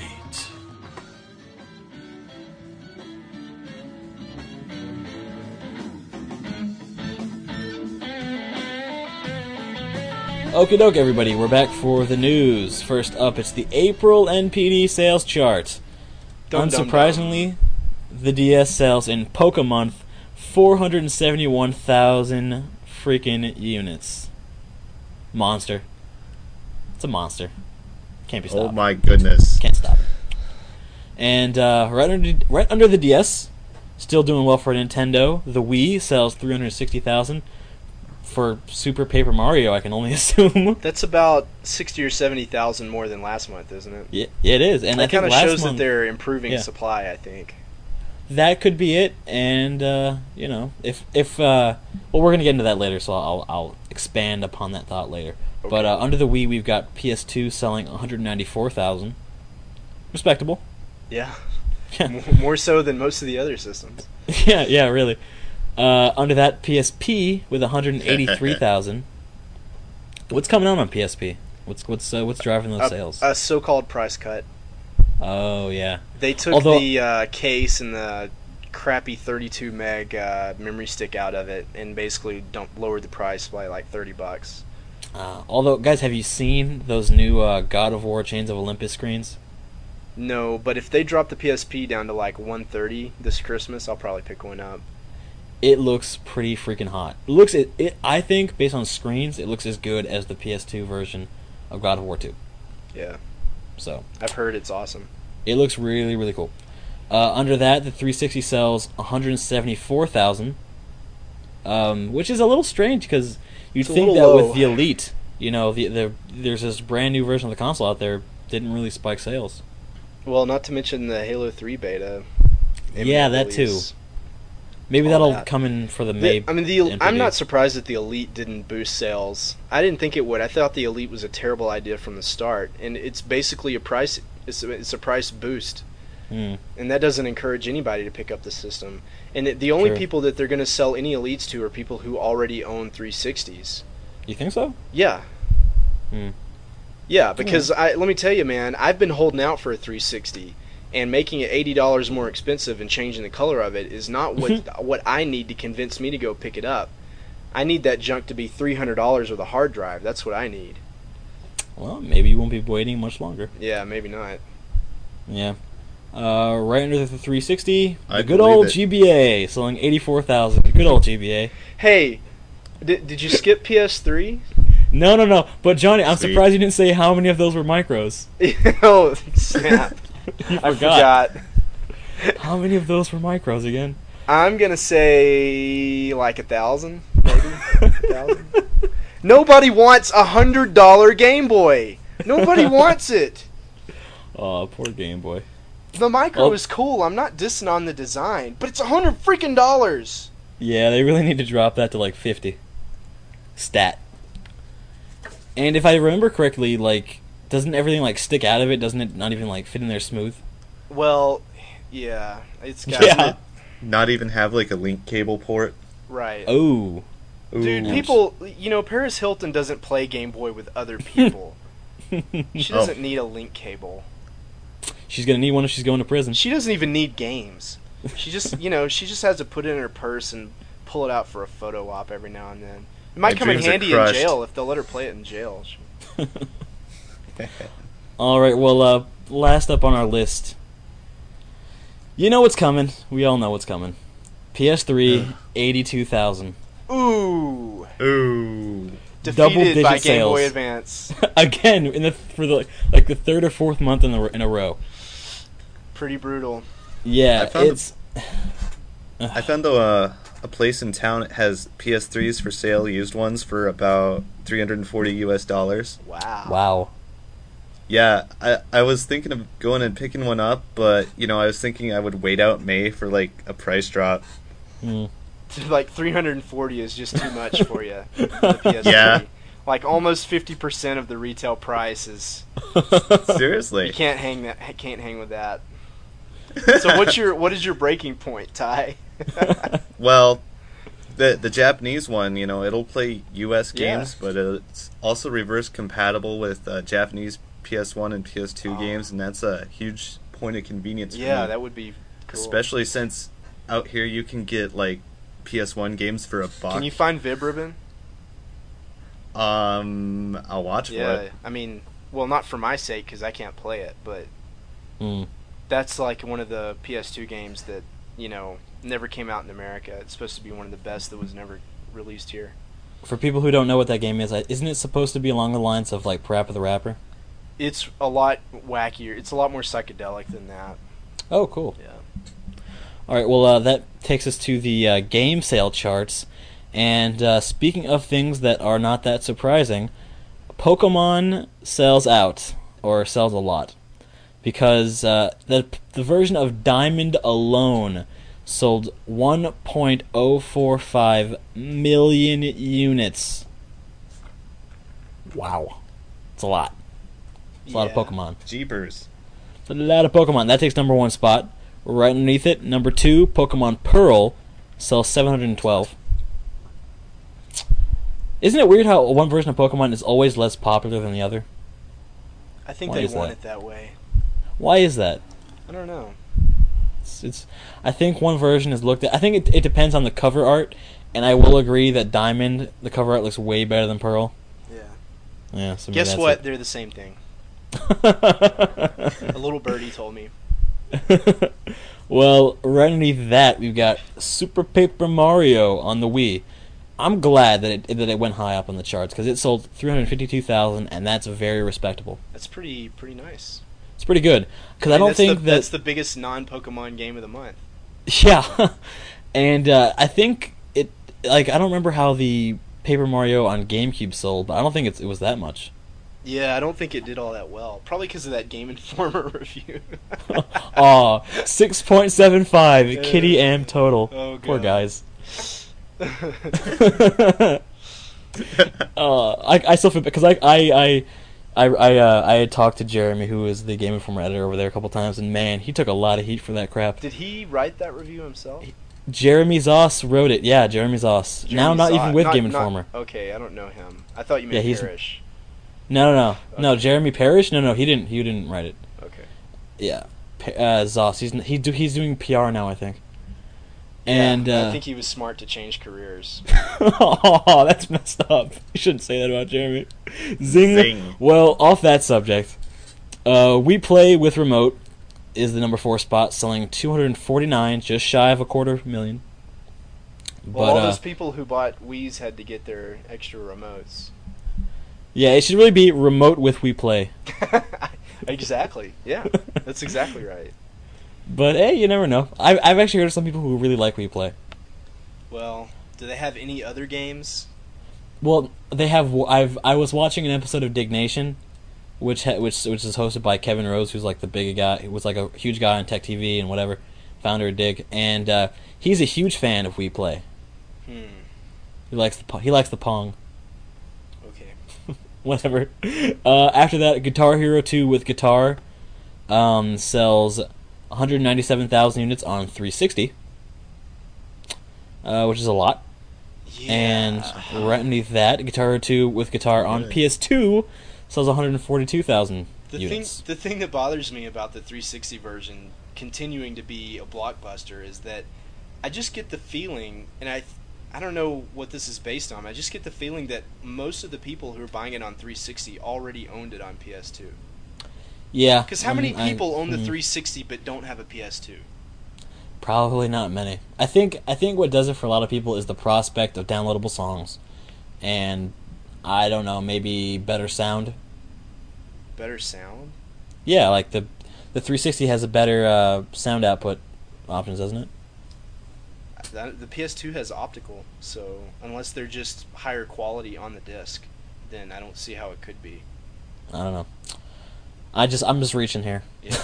Okie doke, everybody, we're back for the news. First up, it's the April N P D sales chart. Dum, dum, Unsurprisingly, the D S sells in Pokemonth four hundred seventy-one thousand freaking units. Monster. It's a monster. Can't be stopped. Oh my goodness. Can't stop it. And uh, right under right under the D S, still doing well for Nintendo. The Wii sells three hundred sixty thousand. For Super Paper Mario, I can only assume. That's about sixty or seventy thousand more than last month, isn't it? Yeah, it is, and I that think kind of last shows month that they're improving yeah. supply. I think. that could be it. And uh, you know, if if uh, well, we're gonna get into that later, so I'll I'll expand upon that thought later. Okay. But uh, under the Wii, we've got P S two selling one hundred ninety-four thousand. Respectable. Yeah. Yeah. M- More so than most of the other systems. yeah, yeah, really. Uh, under that, P S P with one hundred eighty-three thousand. What's coming out on P S P? What's what's uh, what's driving those A, sales? a so-called price cut. Oh yeah. They took Although- the uh, case and the crappy thirty-two meg uh, memory stick out of it, and basically don't lowered the price by like thirty bucks. Uh, although, guys, have you seen those new uh, God of War Chains of Olympus screens? No, but if they drop the P S P down to like one thirty this Christmas, I'll probably pick one up. It looks pretty freaking hot. It looks it, it. I think based on screens, it looks as good as the P S two version of God of War two. Yeah, So I've heard it's awesome. it looks really really cool. Uh, under that, the three sixty sells one hundred seventy-four thousand, um, which is a little strange because you'd It's a think that little low. with the Elite, you know, the, the there's this brand new version of the console out there, didn't really spike sales. Well, not to mention the Halo three beta. Yeah, that release. Maybe all that'll that. come in for the The- May. I mean, the N P D. I'm not surprised that the Elite didn't boost sales. I didn't think it would. I thought the Elite was a terrible idea from the start, and it's basically a price. It's a, it's a price boost, Hmm. and that doesn't encourage anybody to pick up the system. And it, the only Sure. people that they're going to sell any Elites to are people who already own three sixties. You think so? Yeah. Hmm. Yeah, because I let me tell you, man, I've been holding out for a three sixty, and making it eighty dollars more expensive and changing the color of it is not what what I need to convince me to go pick it up. I need that junk to be three hundred dollars with a hard drive. That's what I need. Well, maybe you won't be waiting much longer. Yeah, maybe not. Yeah. Uh, right under the three sixty, the I good believe old it. G B A, selling eighty-four thousand. Good old G B A. Hey, did did you skip P S three? No, no, no. But Johnny, I'm Sweet. surprised you didn't say how many of those were micros. Oh, snap. You I forgot. forgot. How many of those were micros again? I'm going to say like a thousand, maybe. a thousand. Nobody wants a hundred dollar Game Boy. Nobody wants it. Oh, poor Game Boy. The micro Oh. is cool. I'm not dissing on the design, but it's a hundred freaking dollars. Yeah, they really need to drop that to like fifty. Stat. And if I remember correctly, like, doesn't everything like stick out of it? Doesn't it not even like fit in there smooth? Well, yeah, it's got Yeah. Not even have like a link cable port. right. Oh. Dude, Ooh. people, you know, Paris Hilton doesn't play Game Boy with other people. She Oh. doesn't need a link cable. She's gonna need one if she's going to prison. She doesn't even need games. She just, you know, she just has to put it in her purse and pull it out for a photo op every now and then. It might My come in dreams are handy in crushed. jail if they'll let her play it in jail. All right. Well, uh, last up on our list. You know what's coming. We all know what's coming. P S three, eighty-two thousand. Ooh, Ooh. defeated Double-digit by Game Boy sales. Advance. Again, in the for the like the third or fourth month in the in a row. Pretty brutal. Yeah, I found it's. I found though uh, a place in town that has P S threes for sale, used ones for about three hundred forty U S dollars. Wow. Wow. Yeah, I I was thinking of going and picking one up, but you know I was thinking I would wait out May for like a price drop. Hmm. Like three hundred forty is just too much for you. The P S three. Yeah. Like almost fifty percent of the retail price is. Seriously. You can't hang that. Can't hang with that. So what's your what is your breaking point, Ty? Well, the the Japanese one, you know, it'll play U S Yeah. games, but it's also reverse compatible with uh, Japanese P S one and P S two Oh. games, and that's a huge point of convenience for Yeah, me. that would be cool. Especially since out here you can get like P S one games for a buck. Can you find VibRibbon? Um, I'll watch Yeah, for it. I mean, well, not for my sake because I can't play it, but Hmm. that's like one of the P S two games that you know never came out in America. It's supposed to be one of the best that was never released here. For people who don't know what that game is, I- isn't it supposed to be along the lines of like Parappa the Rapper? It's a lot wackier. It's a lot more psychedelic than that. Oh, cool. Yeah. All right, well, uh, that takes us to the uh, game sale charts. And uh, speaking of things that are not that surprising, Pokemon sells out, or sells a lot. Because uh, the, the version of Diamond alone sold one point oh four five million units. Wow. It's a lot. It's a lot Yeah. of Pokemon. Jeepers. It's a lot of Pokemon. That takes number one spot. Right underneath it, number two, Pokemon Pearl, sells seven hundred twelve. Isn't it weird how one version of Pokemon is always less popular than the other? I think Why they is want that? it that way. Why is that? I don't know. It's, it's I think one version is looked at. I think it, it depends on the cover art, and I will agree that Diamond, the cover art looks way better than Pearl. Yeah. Yeah. So maybe Guess that's what? it. They're the same thing. A little birdie told me. Well, right underneath that, we've got Super Paper Mario on the Wii. I'm glad that it that it went high up on the charts because it sold three hundred fifty-two thousand, and that's very respectable. That's pretty pretty nice. It's pretty good because I, mean, don't that's think the, that that's the biggest non-Pokemon game of the month. yeah, and uh, I think it like I don't remember how the Paper Mario on GameCube sold, but I don't think it's, it was that much. Yeah, I don't think it did all that well. Probably because of that Game Informer review. Aw, six point seven five Kitty Am total. Oh, Poor God. guys. uh, I I still feel because I I I I I, uh, I had talked to Jeremy, who is the Game Informer editor over there, a couple times, and man, he took a lot of heat for that crap. Did he write that review himself? Jeremy Zoss wrote it. Yeah, Jeremy Zoss. now Jeremy not Zot- even with not- Game not- Informer. Okay, I don't know him. I thought you Yeah, meant he's- Parrish. No, no, no, no. Okay. Jeremy Parrish. No, no, he didn't. He didn't write it. Okay. Yeah, Pa- uh, Zoss. He's he do, he's doing P R now, I think. Yeah, And uh, I think he was smart to change careers. oh, that's messed up. You shouldn't say that about Jeremy. Zing. Zing. Well, off that subject, uh, We Play with Remote is the number four spot, selling two hundred forty-nine, just shy of a quarter million. Well, But all uh, those people who bought Wii's had to get their extra remotes. yeah, it should really be Remote with We Play. Exactly. Yeah, that's exactly right. But hey, you never know. I've I've actually heard of some people who really like We Play. Well, do they have any other games? Well, they have. I've I was watching an episode of Dignation, which ha, which which is hosted by Kevin Rose, who's like the big guy, who was like a huge guy on Tech T V and whatever, founder of Dig, and uh, he's a huge fan of We Play. Hmm. He likes the po- he likes the Pong. Okay. Whatever. Uh, after that, Guitar Hero two with guitar um, sells one hundred ninety-seven thousand units on three sixty, uh, which is a lot. Yeah. And right underneath that, Guitar Hero two with guitar on Really? P S two sells one hundred forty-two thousand the units. thing, the thing that bothers me about the three sixty version continuing to be a blockbuster is that I just get the feeling, and I, I don't know what this is based on. I just get the feeling that most of the people who are buying it on three sixty already owned it on P S two. Yeah. Because how many um, I- people own the mm, three sixty but don't have a P S two? Probably not many. I think I think what does it for a lot of people is the prospect of downloadable songs, and I don't know, maybe better sound. Better sound? Yeah, like the the three sixty has a better uh, sound output options, doesn't it? That, the P S two has optical, so unless they're just higher quality on the disc, then I don't see how it could be. I don't know. I just I'm just reaching here. Yeah.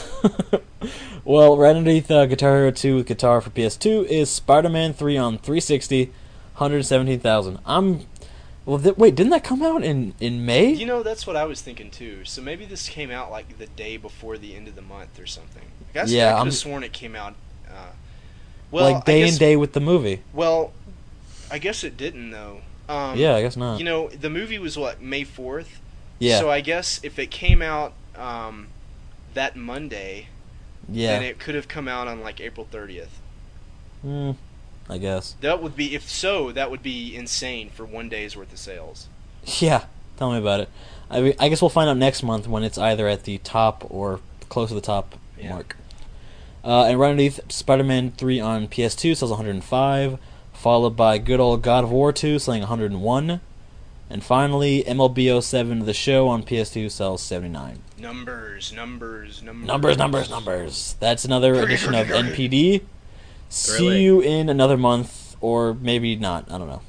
Well, right underneath uh, Guitar Hero two with guitar for P S two is Spider-Man three on three sixty, one hundred seventeen thousand. I'm well. Th- wait, didn't that come out in in May? You know, that's what I was thinking too. So maybe this came out like the day before the end of the month or something. I guess Yeah, I could I'm- have sworn it came out. Uh, well, like day I guess, and day with the movie. Well, I guess it didn't though. Um, Yeah, I guess not. You know, the movie was what, May fourth. Yeah. So I guess if it came out um, that Monday, Yeah. then it could have come out on like April thirtieth. Mm, I guess. That would be, if so, that would be insane for one day's worth of sales. Yeah. Tell me about it. I mean, I guess we'll find out next month when it's either at the top or close to the top Yeah. mark. Uh, and right underneath, Spider-Man three on P S two sells one hundred five, followed by good old God of War two selling one hundred one, and finally M L B oh seven The Show on P S two sells seventy-nine. Numbers, numbers, numbers. Numbers, numbers, numbers. That's another edition of N P D. See Thrilling. you in another month, or maybe not. I don't know.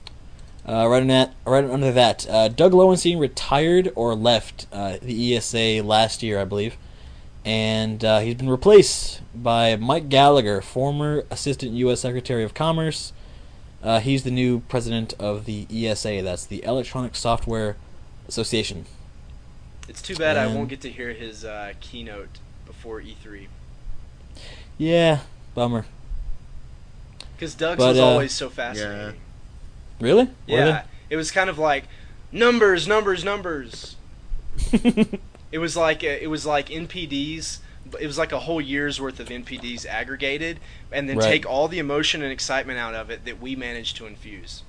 Uh, right, under that, right under that, uh, Doug Lowenstein retired or left uh, the E S A last year, I believe, and uh, he's been replaced by Mike Gallagher, former Assistant U S Secretary of Commerce. Uh, he's the new president of the E S A. That's the Electronic Software Association. It's too bad I And- won't get to hear his uh, keynote before E three. Yeah, bummer. Because Doug's But, was uh, always so fascinating. Really? Were Yeah, it was kind of like numbers, numbers, numbers. they? It was like uh, it was like N P Ds. It was like a whole year's worth of N P Ds aggregated, and then Right. take all the emotion and excitement out of it that we managed to infuse.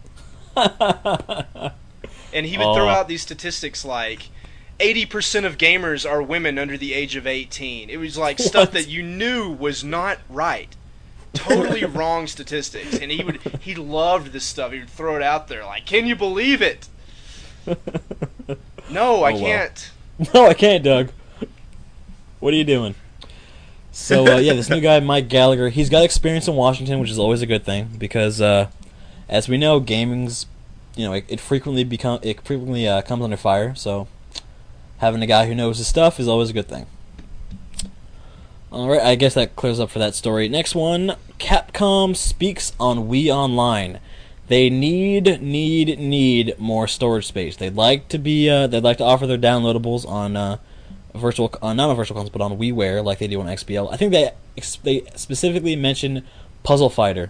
And he would throw Aw. out these statistics like eighty percent of gamers are women under the age of eighteen. It was like stuff What? that you knew was not right. Totally wrong statistics. And he would he loved this stuff. He would throw it out there like, "Can you believe it?" No, I Oh, well. can't. No, I can't, Doug. What are you doing? So, uh, yeah, this new guy, Mike Gallagher, he's got experience in Washington, which is always a good thing because, uh, as we know, gaming's, you know, it, it frequently become it frequently uh, comes under fire. So, having a guy who knows his stuff is always a good thing. Alright, I guess that clears up for that story. Next one, Capcom speaks on Wii Online. They need, need, need more storage space. They'd like to be, uh, they'd like to offer their downloadables on uh, virtual, uh, not on virtual consoles, but on WiiWare, like they do on X B L. I think they they specifically mentioned Puzzle Fighter,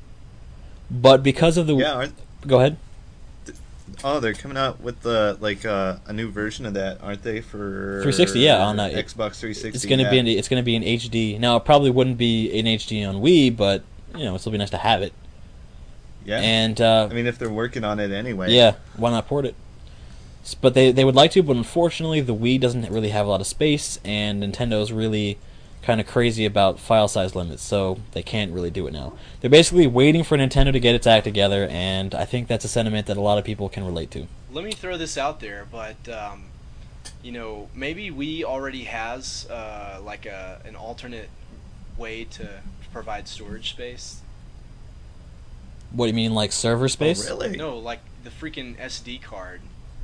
but because of the Yeah, aren't, go ahead. oh, they're coming out with the like uh, a new version of that, aren't they? For three sixty, yeah, on uh, Xbox three sixty. It's gonna yeah. be in, it's gonna be in H D. Now it probably wouldn't be in H D on Wii, but you know, it'll still be nice to have it. Yeah. And uh, I mean, if they're working on it anyway. yeah, why not port it? S- But they they would like to, but unfortunately, the Wii doesn't really have a lot of space, and Nintendo's really kind of crazy about file size limits, so they can't really do it now. They're basically waiting for Nintendo to get its act together, and I think that's a sentiment that a lot of people can relate to. Let me throw this out there, but um, you know, maybe Wii already has uh, like a an alternate way to provide storage space. What do you mean, like server space? Oh, really? No, like the freaking S D card.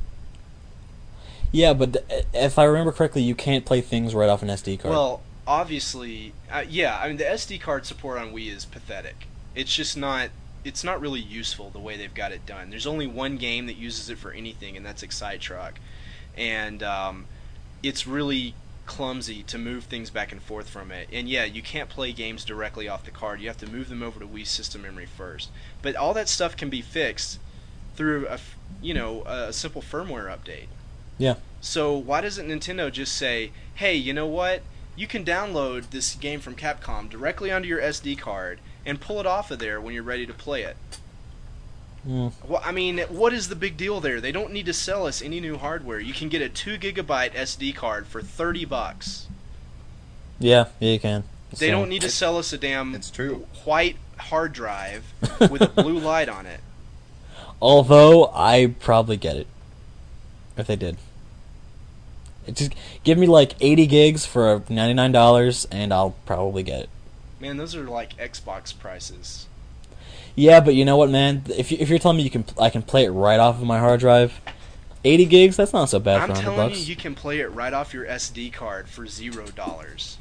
Yeah, but th- if I remember correctly, you can't play things right off an S D card. Well, obviously, uh, yeah. I mean, the S D card support on Wii is pathetic. It's just not. It's not really useful the way they've got it done. There's only one game that uses it for anything, and that's Excite Truck, and um, it's really clumsy to move things back and forth from it. And yeah, you can't play games directly off the card. You have to move them over to Wii system memory first. But all that stuff can be fixed through a, f- you know, a simple firmware update. yeah. So why doesn't Nintendo just say, hey, you know what? You can download this game from Capcom directly onto your S D card and pull it off of there when you're ready to play it. Mm. Well, I mean, what is the big deal there? They don't need to sell us any new hardware. You can get a two gigabyte S D card for thirty bucks. Yeah, yeah, you can. They So- don't need to sell us a damn It's true. white hard drive with a blue light on it. Although I probably get it if they did. It just give me like eighty gigs for ninety-nine dollars, and I'll probably get it. Man, those are like Xbox prices. Yeah, but you know what, man? If you, if you're telling me you can, I can play it right off of my hard drive, eighty gigs. That's not so bad I'm for a hundred telling bucks. you, you can play it right off your S D card for zero dollars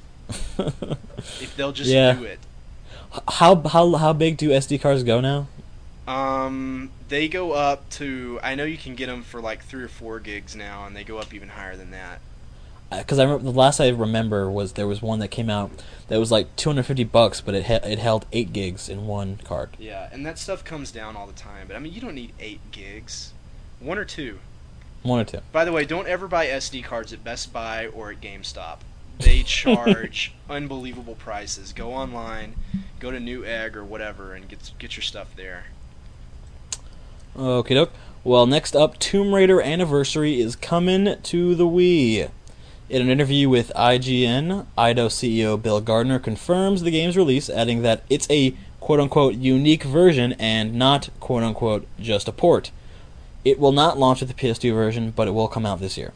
if they'll just Yeah. do it. How how how big do S D cards go now? Um, they go up to. I know you can get them for like three or four gigs now, and they go up even higher than that. Because I remember the last I remember was there was one that came out that was like two hundred fifty bucks, but it ha- it held eight gigs in one card. Yeah, and that stuff comes down all the time. But I mean, you don't need eight gigs, one or two. One or two. By the way, don't ever buy S D cards at Best Buy or at GameStop. They charge unbelievable prices. Go online, go to Newegg or whatever, and get get your stuff there. Okie doke. Well, next up, Tomb Raider Anniversary is coming to the Wii. In an interview with I G N, Eido C E O Bill Gardner confirms the game's release, adding that it's a quote-unquote unique version and not quote-unquote just a port. It will not launch with the P S two version, but it will come out this year.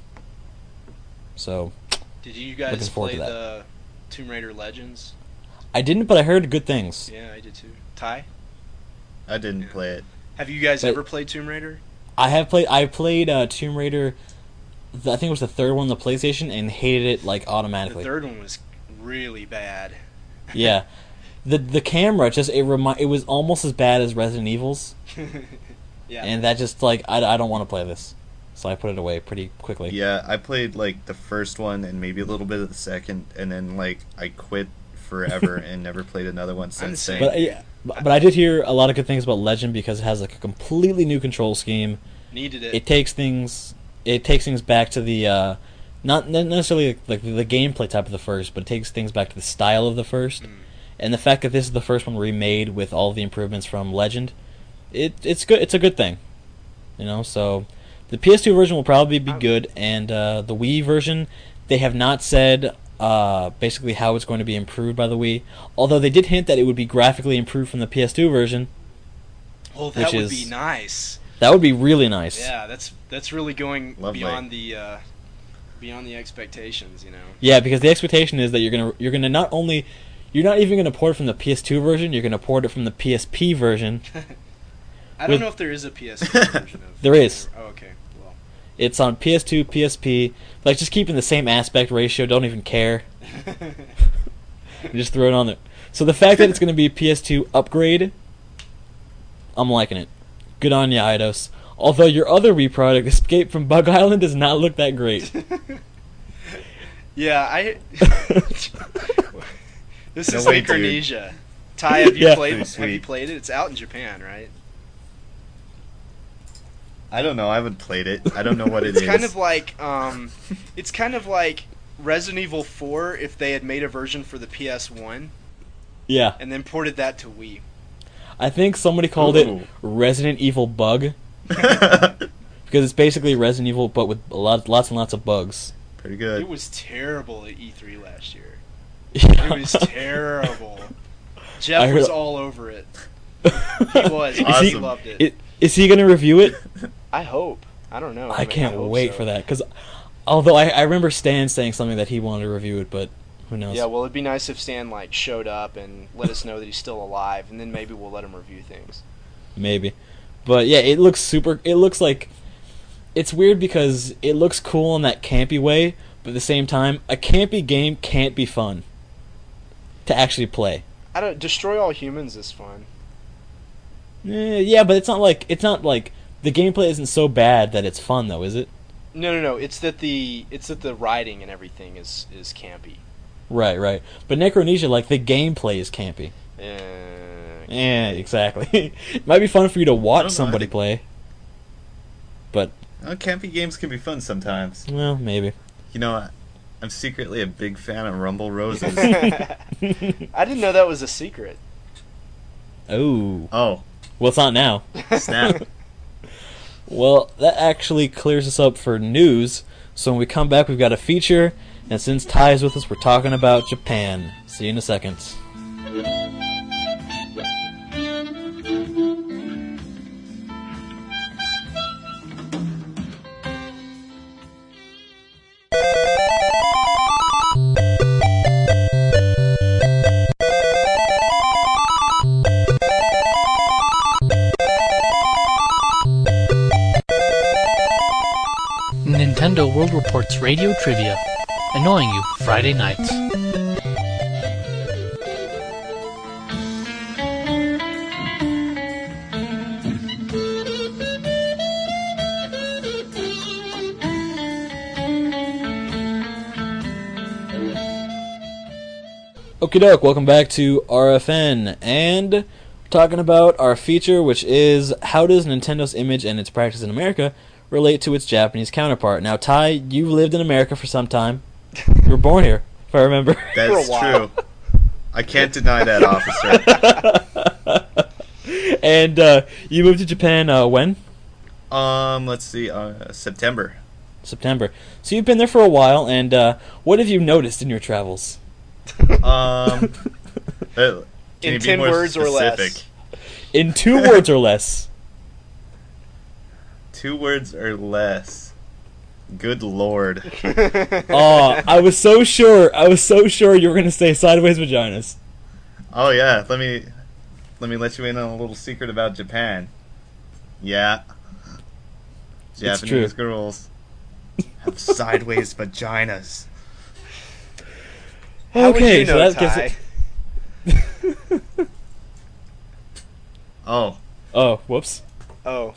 So, Did you Looking guys forward play to that. the Tomb Raider Legends? I didn't, but I heard good things. Yeah, I did too. Ty, I didn't play it. have you guys But- ever played Tomb Raider? I have played. I played uh, Tomb Raider. The, I think it was the third one on the PlayStation, and hated it like The automatically. third one was really bad. Yeah, the the camera just it remi- It was almost as bad as Resident Evil's, Yeah. and that just like I, I don't want to play this, so I put it away pretty quickly. Yeah, I played like the first one and maybe a little bit of the second, and then like I quit forever and never played another one I'm the since same. then. But yeah, but but I did hear a lot of good things about Legend because it has like a completely new control scheme. Needed it. It takes things. It takes things back to the, uh, not not necessarily like the gameplay type of the first, but it takes things back to the style of the first. Mm. And the fact that this is the first one remade with all the improvements from Legend, it it's good. It's a good thing, you know. So the P S two version will probably be good, and uh, the Wii version, they have not said uh, basically how it's going to be improved by the Wii. Although they did hint that it would be graphically improved from the P S two version. Well, that which would is- be nice. That would be really nice. Yeah, that's that's really going Lovely. beyond the uh, beyond the expectations, you know. Yeah, because the expectation is that you're gonna you're gonna not only you're not even gonna port it from the P S two version, you're gonna port it from the P S P version. I don't With- know if there is a P S P version of. There is. Oh, okay. Well, It's on P S two, P S P. Like, just keeping the same aspect ratio. Don't even care. Just throw it on there. So the fact that it's going to be a P S two upgrade, I'm liking it. Good on ya, Eidos. Although your other Wii product, Escape from Bug Island, does not look that great. Yeah, I. This No is way, dude. Micronesia. Ty, have you Yeah. played? Pretty Have sweet. you played it? It's out in Japan, right? I don't know. I haven't played it. I don't know what it It's is. kind of like um, it's kind of like Resident Evil four if they had made a version for the P S one Yeah. and then ported that to Wii. I think somebody called Ooh. it Resident Evil Bug, because it's basically Resident Evil, but with a lot, lots and lots of bugs. Pretty good. It was terrible at E three last year. It was terrible. Jeff I heard- was all over it. He was. He Is he- loved it. It, is he going to review it? I hope. I don't know. I mean, can't hope wait so. for that, because although I, I remember Stan saying something that he wanted to review it, but who knows? Yeah, well, it'd be nice if Stan like showed up and let us know that he's still alive, and then maybe we'll let him review things. Maybe. But yeah, it looks super. It looks like. It's weird because it looks cool in that campy way, but at the same time, a campy game can't be fun to actually play. I don't. Destroy All Humans is fun. Eh, yeah, but it's not like it's not like the gameplay isn't so bad that it's fun though, is it? No, no, no. It's that the it's that the writing and everything is is campy. Right, right. But Necronesia, like the gameplay is campy. Uh, Yeah, exactly. It might be fun for you to I don't watch know, somebody I think- play, but Oh, campy games can be fun sometimes. well, maybe. You know, I- I'm secretly a big fan of Rumble Roses. I didn't know that was a secret. Oh, Oh, well, it's not now. snap. Well, that actually clears us up for news. So when we come back, we've got a feature, and since Ty is with us, we're talking about Japan. See you in a second. Nintendo World Report's Radio Trivia, annoying you Friday nights. Okie doke, welcome back to R F N, and we're talking about our feature, which is how does Nintendo's image and its practice in America relate to its Japanese counterpart. Now, Ty, you've lived in America for some time. You were born here, if I remember. That's For a while. true. I can't deny that, officer. And uh, you moved to Japan uh, when? Um, let's see, uh, September. September. So you've been there for a while, and uh, what have you noticed in your travels? Um, uh, can In you be ten more words or less. specific? In two words or less. Two words or less. Good lord. Oh, I was so sure. I was so sure you were going to say sideways vaginas. Oh yeah, let me let me let you in on a little secret about Japan. Yeah. It's Japanese true. girls have sideways vaginas. How would Okay, you so know, that gives Ty? it. Oh. Oh, whoops. Oh,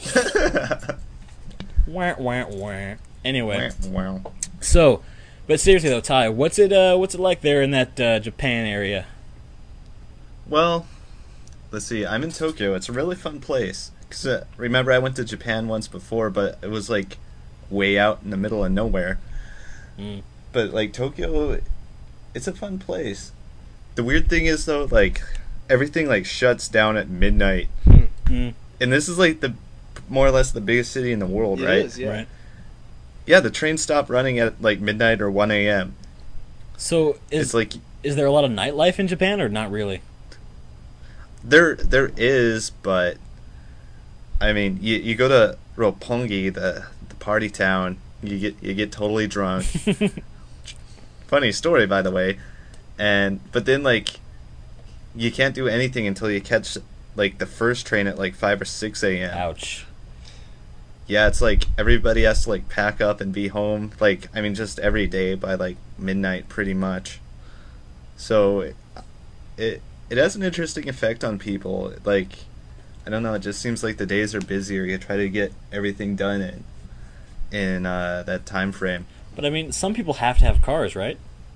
Wah, wah, wah. Anyway, Wow. so, but seriously though, Ty, what's it? Uh, what's it like there in that uh, Japan area? Well, let's see. I'm in Tokyo. It's a really fun place. 'Cause, uh, remember, I went to Japan once before, but it was like way out in the middle of nowhere. Mm. But like Tokyo, it's a fun place. The weird thing is though, like everything like shuts down at midnight, Mm, and this is like the more or less the biggest city in the world, it right? is, yeah. Right. Yeah, the trains stop running at like midnight or one a.m. So, is It's like is there a lot of nightlife in Japan, or not really? there there is, but I mean, you you go to Roppongi, the the party town, you get you get totally drunk. Funny story, by the way. And but then like you can't do anything until you catch like the first train at like five or six a.m. Ouch. yeah, it's like everybody has to like pack up and be home. Like, I mean, just every day by like midnight, pretty much. So it it, it has an interesting effect on people. Like, I don't know. It just seems like the days are busier. You try to get everything done in in uh, that time frame. But I mean, some people have to have cars, right?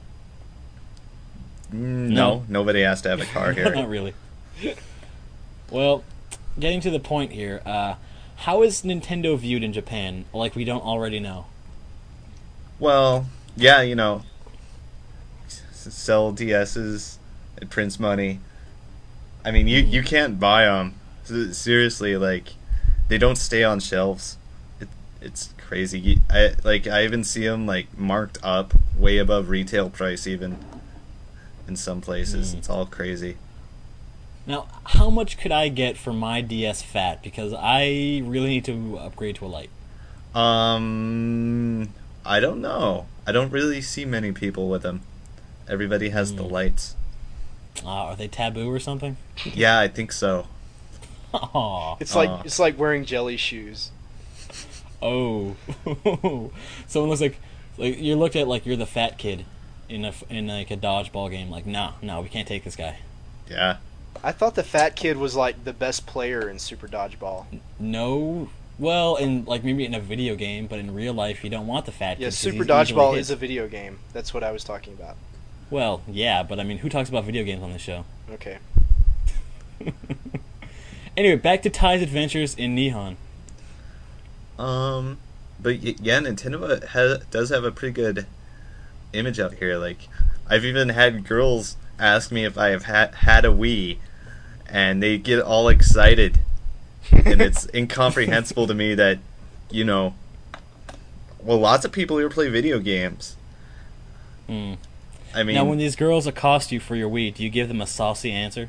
Mm, No. no, nobody has to have a car here. Not really. Well, getting to the point here, uh, how is Nintendo viewed in Japan, like we don't already know? Well, yeah, you know, s- sell D S's, it prints money. I mean, you, you can't buy them. Seriously, like, they don't stay on shelves. It, it's crazy. You- I like I even see them like marked up way above retail price even. In some places, Mm. it's all crazy. Now, how much could I get for my D S Fat? Because I really need to upgrade to a light. Um, I don't know. I don't really see many people with them. Everybody has the Mm. lights. Uh, are they taboo or something? Yeah, I think so. Aw. It's like Aw. it's like wearing jelly shoes. Oh. Someone looks like like you're looked at like you're the fat kid in a in like a dodgeball game. Like, no, no, we can't take this guy. Yeah. I thought the fat kid was like the best player in Super Dodgeball. No. Well, in like maybe in a video game, but in real life, you don't want the fat kid. Yeah, 'cause Super he's easily Dodgeball hit. is a video game. That's what I was talking about. Well, yeah, but I mean, who talks about video games on this show? Okay. Anyway, back to Ty's adventures in Nihon. Um, but y- yeah, Nintendo ha- does have a pretty good image out here. Like, I've even had girls ask me if I have ha- had a Wii, and they get all excited, and it's incomprehensible to me that, you know, well, lots of people here play video games. Hmm. I mean, Now, when these girls accost you for your Wii, do you give them a saucy answer?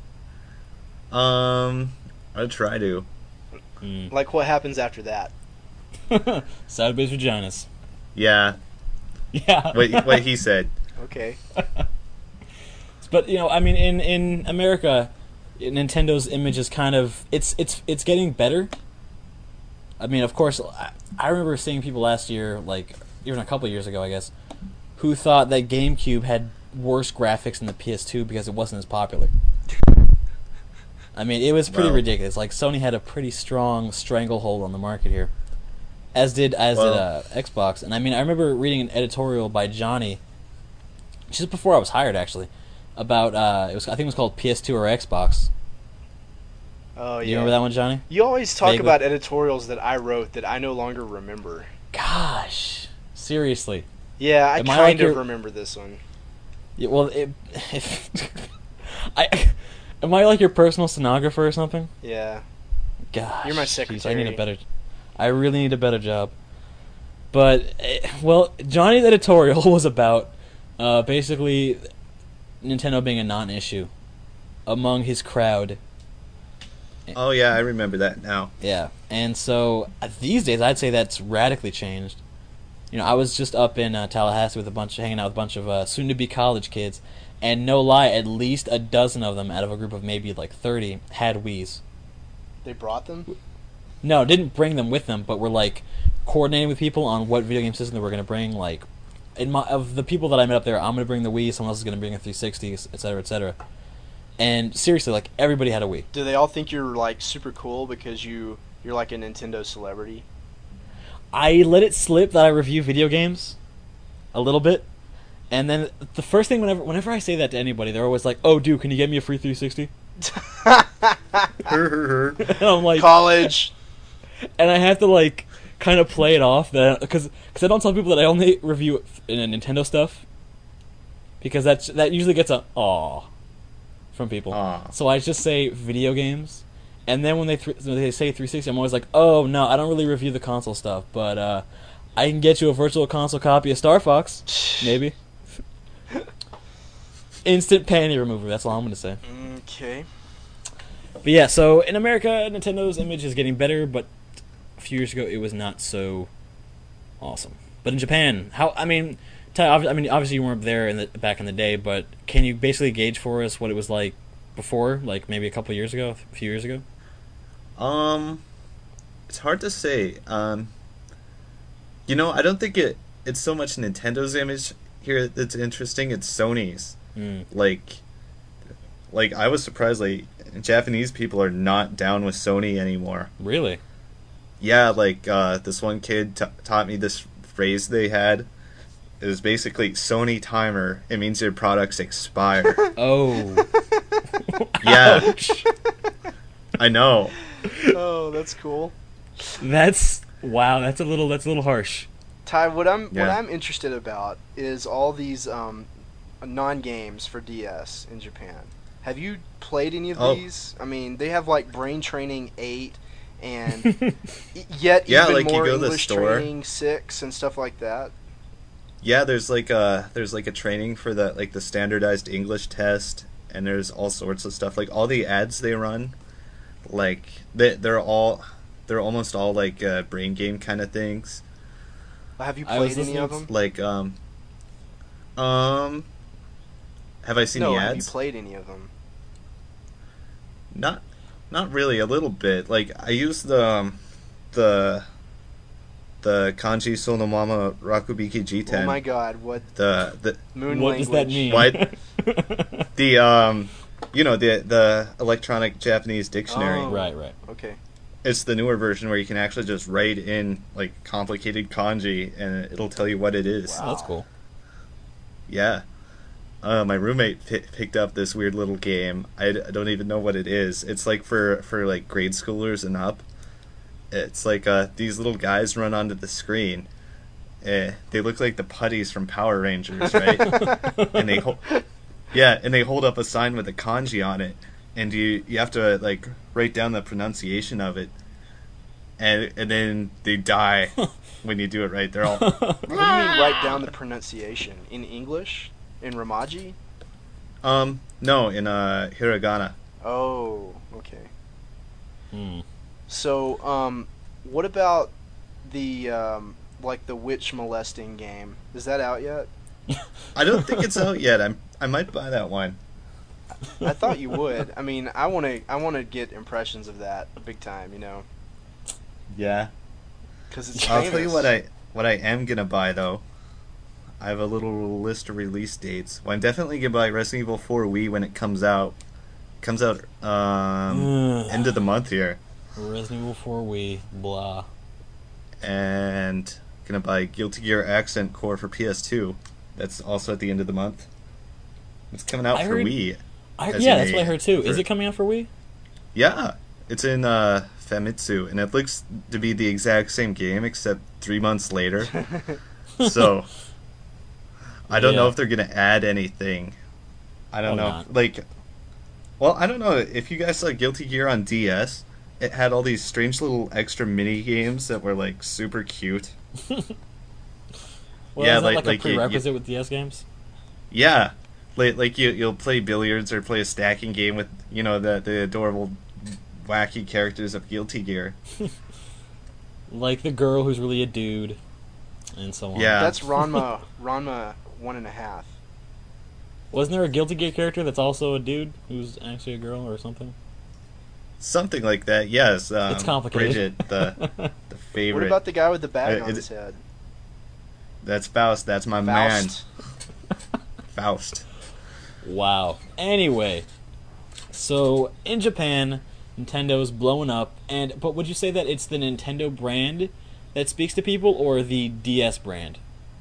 um, I try to. Hmm. Like what happens after that? Sideways vaginas. Yeah, Yeah. what what he said. Okay. But you know, I mean, in in America, Nintendo's image is kind of it's it's it's getting better. I mean, of course, I, I remember seeing people last year, like even a couple of years ago, I guess, who thought that GameCube had worse graphics than the P S two because it wasn't as popular. I mean, it was pretty Wow. ridiculous. Like, Sony had a pretty strong stranglehold on the market here, as did as did Well- uh, Xbox. And I mean, I remember reading an editorial by Johnny just before I was hired, actually, about uh, it was I think it was called P S two or Xbox. Oh Do yeah. you remember that one, Johnny? You always talk Vaguely. about editorials that I wrote that I no longer remember. Gosh, seriously. Yeah, I Am I kind like of your- remember this one. Yeah, well, it, if I am I like your personal stenographer or something? Yeah. Gosh, You're my jeez, I need secretary. a better. I really need a better job. But eh, well, Johnny's editorial was about uh, basically Nintendo being a non-issue among his crowd. Oh yeah, I remember that now. Yeah, and so uh, these days I'd say that's radically changed. You know, I was just up in uh, Tallahassee with a bunch, hanging out with a bunch of uh, soon-to-be college kids, and no lie, at least a dozen of them out of a group of maybe like thirty had Wiis. They brought them? No, didn't bring them with them, but were like coordinating with people on what video game system they were going to bring. Like, in my, of the people that I met up there, I'm going to bring the Wii, someone else is going to bring a three sixty, et cetera, et cetera. And seriously, like, everybody had a Wii. Do they all think you're like super cool because you you're like a Nintendo celebrity? I let it slip that I review video games a little bit, and then the first thing whenever whenever I say that to anybody, they're always like, "Oh, dude, can you get me a free three sixty?" And I'm like, College. and I have to like kind of play it off that because because I don't tell people that I only review in Nintendo stuff because that's that usually gets a aw from people. Aw. So I just say video games. And then when they th- when they say three sixty, I'm always like, oh, no, I don't really review the console stuff, but uh, I can get you a virtual console copy of Star Fox, maybe. Instant panty remover, that's all I'm going to say. Okay. But yeah, so in America, Nintendo's image is getting better, but a few years ago it was not so awesome. But in Japan, how, I mean, Ty, obvi- I mean, obviously you weren't there in the, back in the day, but can you basically gauge for us what it was like before, like maybe a couple years ago, a few years ago? Um, it's hard to say. Um, you know, I don't think it it's so much Nintendo's image here that's interesting. It's Sony's. Mm. Like, like I was surprised. Like, Japanese people are not down with Sony anymore. Really? Yeah, like uh, this one kid t- taught me this phrase they had. It was basically Sony timer. It means your products expire. Oh. Yeah, Ouch. I know. Oh, that's cool. That's wow. That's a little. That's a little harsh. Ty, what I'm what Yeah. I'm interested about is all these um, non-games for D S in Japan. Have you played any of Oh. these? I mean, they have like Brain Training eight and y- yet Yeah, even like, you more go to the English store. Training six and stuff like that. Yeah, there's like a there's like a training for the like the standardized English test, and there's all sorts of stuff. Like all the ads they run, like they they're all they're almost all like uh, brain game kind of things. Have you I was played any of listening them? Like um um, have I seen No, the have you ads? played any of them? Not not really. A little bit. Like I use the um, the the kanji sonomama rakubiki G ten. Oh my God, what The the moon What does that language. mean? What? the um you know the the electronic Japanese dictionary. Oh. Right. Right. Okay. It's the newer version where you can actually just write in like complicated kanji and it'll tell you what it is. Oh, that's cool. Yeah. Uh, my roommate p- picked up this weird little game. I, d- I don't even know what it is. It's like for for like grade schoolers and up. It's like uh, these little guys run onto the screen. Eh, they look like the putties from Power Rangers, right? and they hold, yeah, and they hold up a sign with a kanji on it, and you you have to like write down the pronunciation of it, and and then they die when you do it right. They're all What do you mean write down the pronunciation in English? In Romaji? um no in uh hiragana. Oh, okay. Hmm. So, um, what about the um, like the witch molesting game? Is that out yet? I don't think it's out yet. I'm I might buy that one. I thought you would. I mean, I want to I want to get impressions of that big time, you know, Yeah. because it's I'll famous. tell you what I what I am gonna buy though. I have a little list of release dates. Well, I'm definitely gonna buy Resident Evil four Wii when it comes out. Comes out um, Ugh. end of the month here, Resident Evil four Wii. Blah. and gonna buy Guilty Gear Accent Core for P S two. That's also at the end of the month. It's coming out I for heard- Wii. I, As yeah, in that's what I a- heard too. Is for- it coming out for Wii? Yeah, it's in uh, Famitsu, and it looks to be the exact same game except three months later. So, I don't know Yeah. if they're gonna add anything. I don't Probably know. not. Like, well, I don't know if you guys saw Guilty Gear on D S. It had all these strange little extra mini games that were like super cute. Well, Yeah, is that like- like, like a you- prerequisite with D S games? Yeah, like like you you'll play billiards or play a stacking game with you know the the adorable wacky characters of Guilty Gear. Like the girl who's really a dude, and so on. Yeah. That's Ranma Ranma one and a half. Wasn't there a Guilty Gear character that's also a dude who's actually a girl or something? Something like that, yes. Um, It's complicated. Bridget, the the favorite. What about the guy with the bag Uh, on is his head? That's Faust. That's my Faust? man, Faust. Wow. Anyway, so in Japan, Nintendo's blowing up, and but would you say that it's the Nintendo brand that speaks to people, or the D S brand?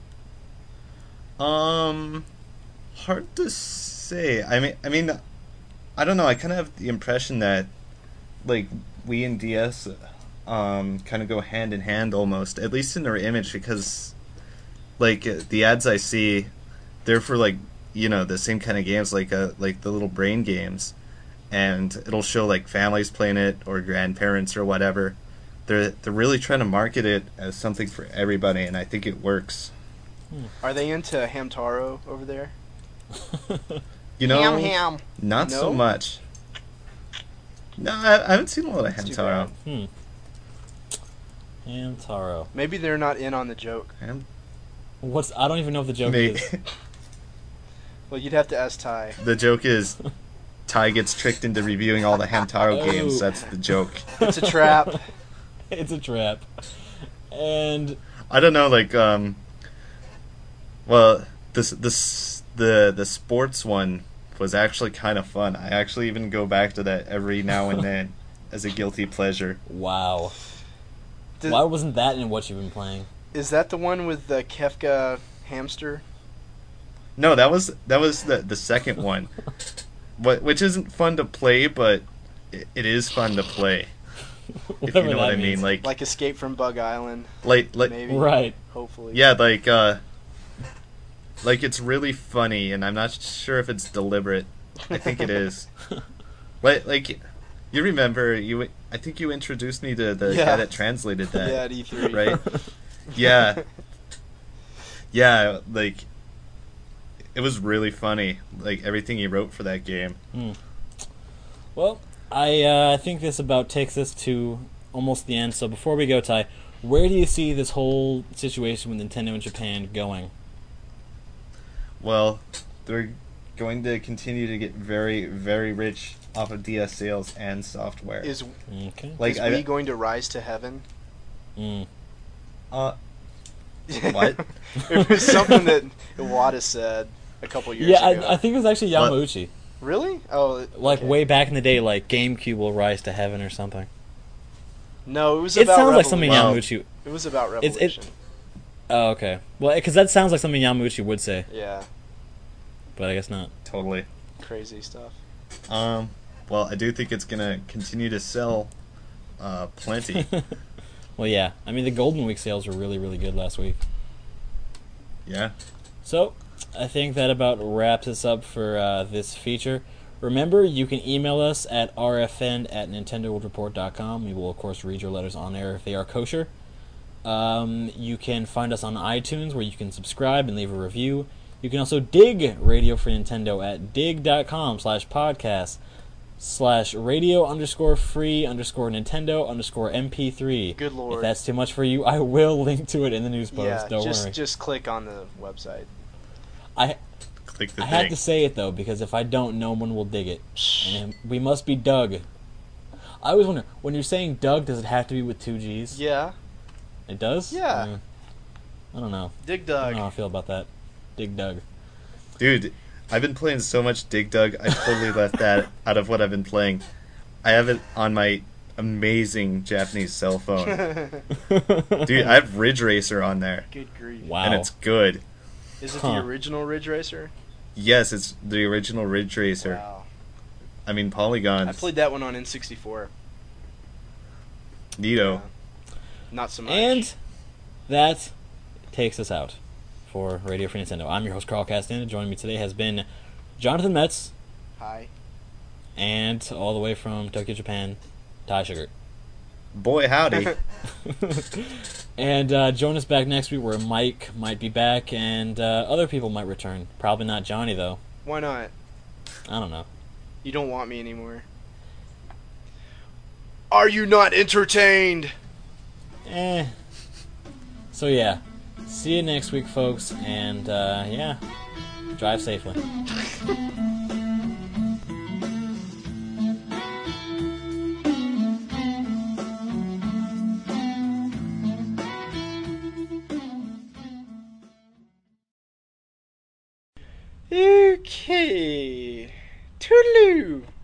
Um, hard to say. I mean, I mean, I don't know. I kind of have the impression that, like, Wii and D S, um, kind of go hand in hand almost, at least in their image, because, like, uh, the ads I see, they're for like, you know, the same kind of games, like, uh, like the little brain games, and it'll show like families playing it or grandparents or whatever. They're they're really trying to market it as something for everybody, and I think it works. Are they into Hamtaro over there? You know, ham ham. not No? so much. No, I, I haven't seen a lot of That's too Hamtaro. Hmm. And Taro. Maybe they're not in on the joke. Ham- What's I don't even know if the joke May- is. Well, you'd have to ask Ty. the joke is Ty gets tricked into reviewing all the Hamtaro Oh. games. That's the joke. It's a trap. It's a trap. And I don't know, like, um, well, this this the the sports one was actually kind of fun. I actually even go back to that every now and then as a guilty pleasure. wow. Did- Why wasn't that in what you've been playing? Is that the one with the Kefka hamster? No, that was that was the the second one, what which isn't fun to play, but it, it is fun to play. If you Whatever know what that I mean, means. like Like Escape from Bug Island, like like maybe. Right. Hopefully. yeah, like uh, like it's really funny, and I'm not sure if it's deliberate. I think it is. Like like, you remember you? I think you introduced me to the Yeah. guy that translated that. Yeah, at E three. Right? Yeah. Yeah, like it was really funny, like everything he wrote for that game. Hmm. Well, I uh, think this about takes us to almost the end. So before we go, Ty, where do you see this whole situation with Nintendo in Japan going? Well, they're going to continue to get very, very rich off of D S sales and software. Is Okay. like is I, Wii going to rise to heaven? Mm. uh, What? It was something that Iwata said a couple years Yeah, ago. I, I think it was actually What? Yamauchi. Really? Oh, Like okay. way back in the day, like GameCube will rise to heaven or something. No, it was It about sounds like something Revolution. Yamauchi. It was about It's- it- Revolution. Oh, okay. Well, because that sounds like something Yamauchi would say, Yeah, but I guess not. totally. crazy stuff. Um, well, I do think it's gonna continue to sell, uh, plenty. Well, yeah. I mean, the Golden Week sales were really, really good last week. Yeah. So, I think that about wraps us up for uh, this feature. Remember, you can email us at r f n at nintendo world report dot com. We will, of course, read your letters on air if they are kosher. Um, you can find us on iTunes, where you can subscribe and leave a review. You can also dig Radio Free Nintendo at dig.com slash podcast slash radio underscore free underscore Nintendo underscore M P three. Good lord. If that's too much for you, I will link to it in the news post. yeah, Don't just worry. just click on the website. I Click the I thing. had to say it though, because if I don't, no one will dig it. And we must be Doug. I always wonder, when you're saying Doug, does it have to be with two G's? Yeah, It does? Yeah. Mm. I don't know. Dig I don't Dug. know how I feel about that. Dig Doug. Dude, I've been playing so much Dig Dug, I totally left that out of what I've been playing. I have it on my amazing Japanese cell phone. Dude, I have Ridge Racer on there, Good grief. Wow. and it's good. Is it Huh. the original Ridge Racer? Yes, it's the original Ridge Racer. Wow. I mean, polygons. I played that one on N sixty-four. Neato. Yeah. Not so much. And that takes us out for Radio Free Nintendo. I'm your host, Carl Castaneda. Joining me today has been Jonathan Metz, Hi. and all the way from Tokyo, Japan, Ty Sugar. Boy, howdy. And uh, join us back next week, where Mike might be back and uh, other people might return. Probably not Johnny, though. Why not? I don't know. You don't want me anymore. Are you not entertained? Eh. So, yeah. See you next week, folks. And, uh, yeah. Drive safely. Okay. Toodaloo.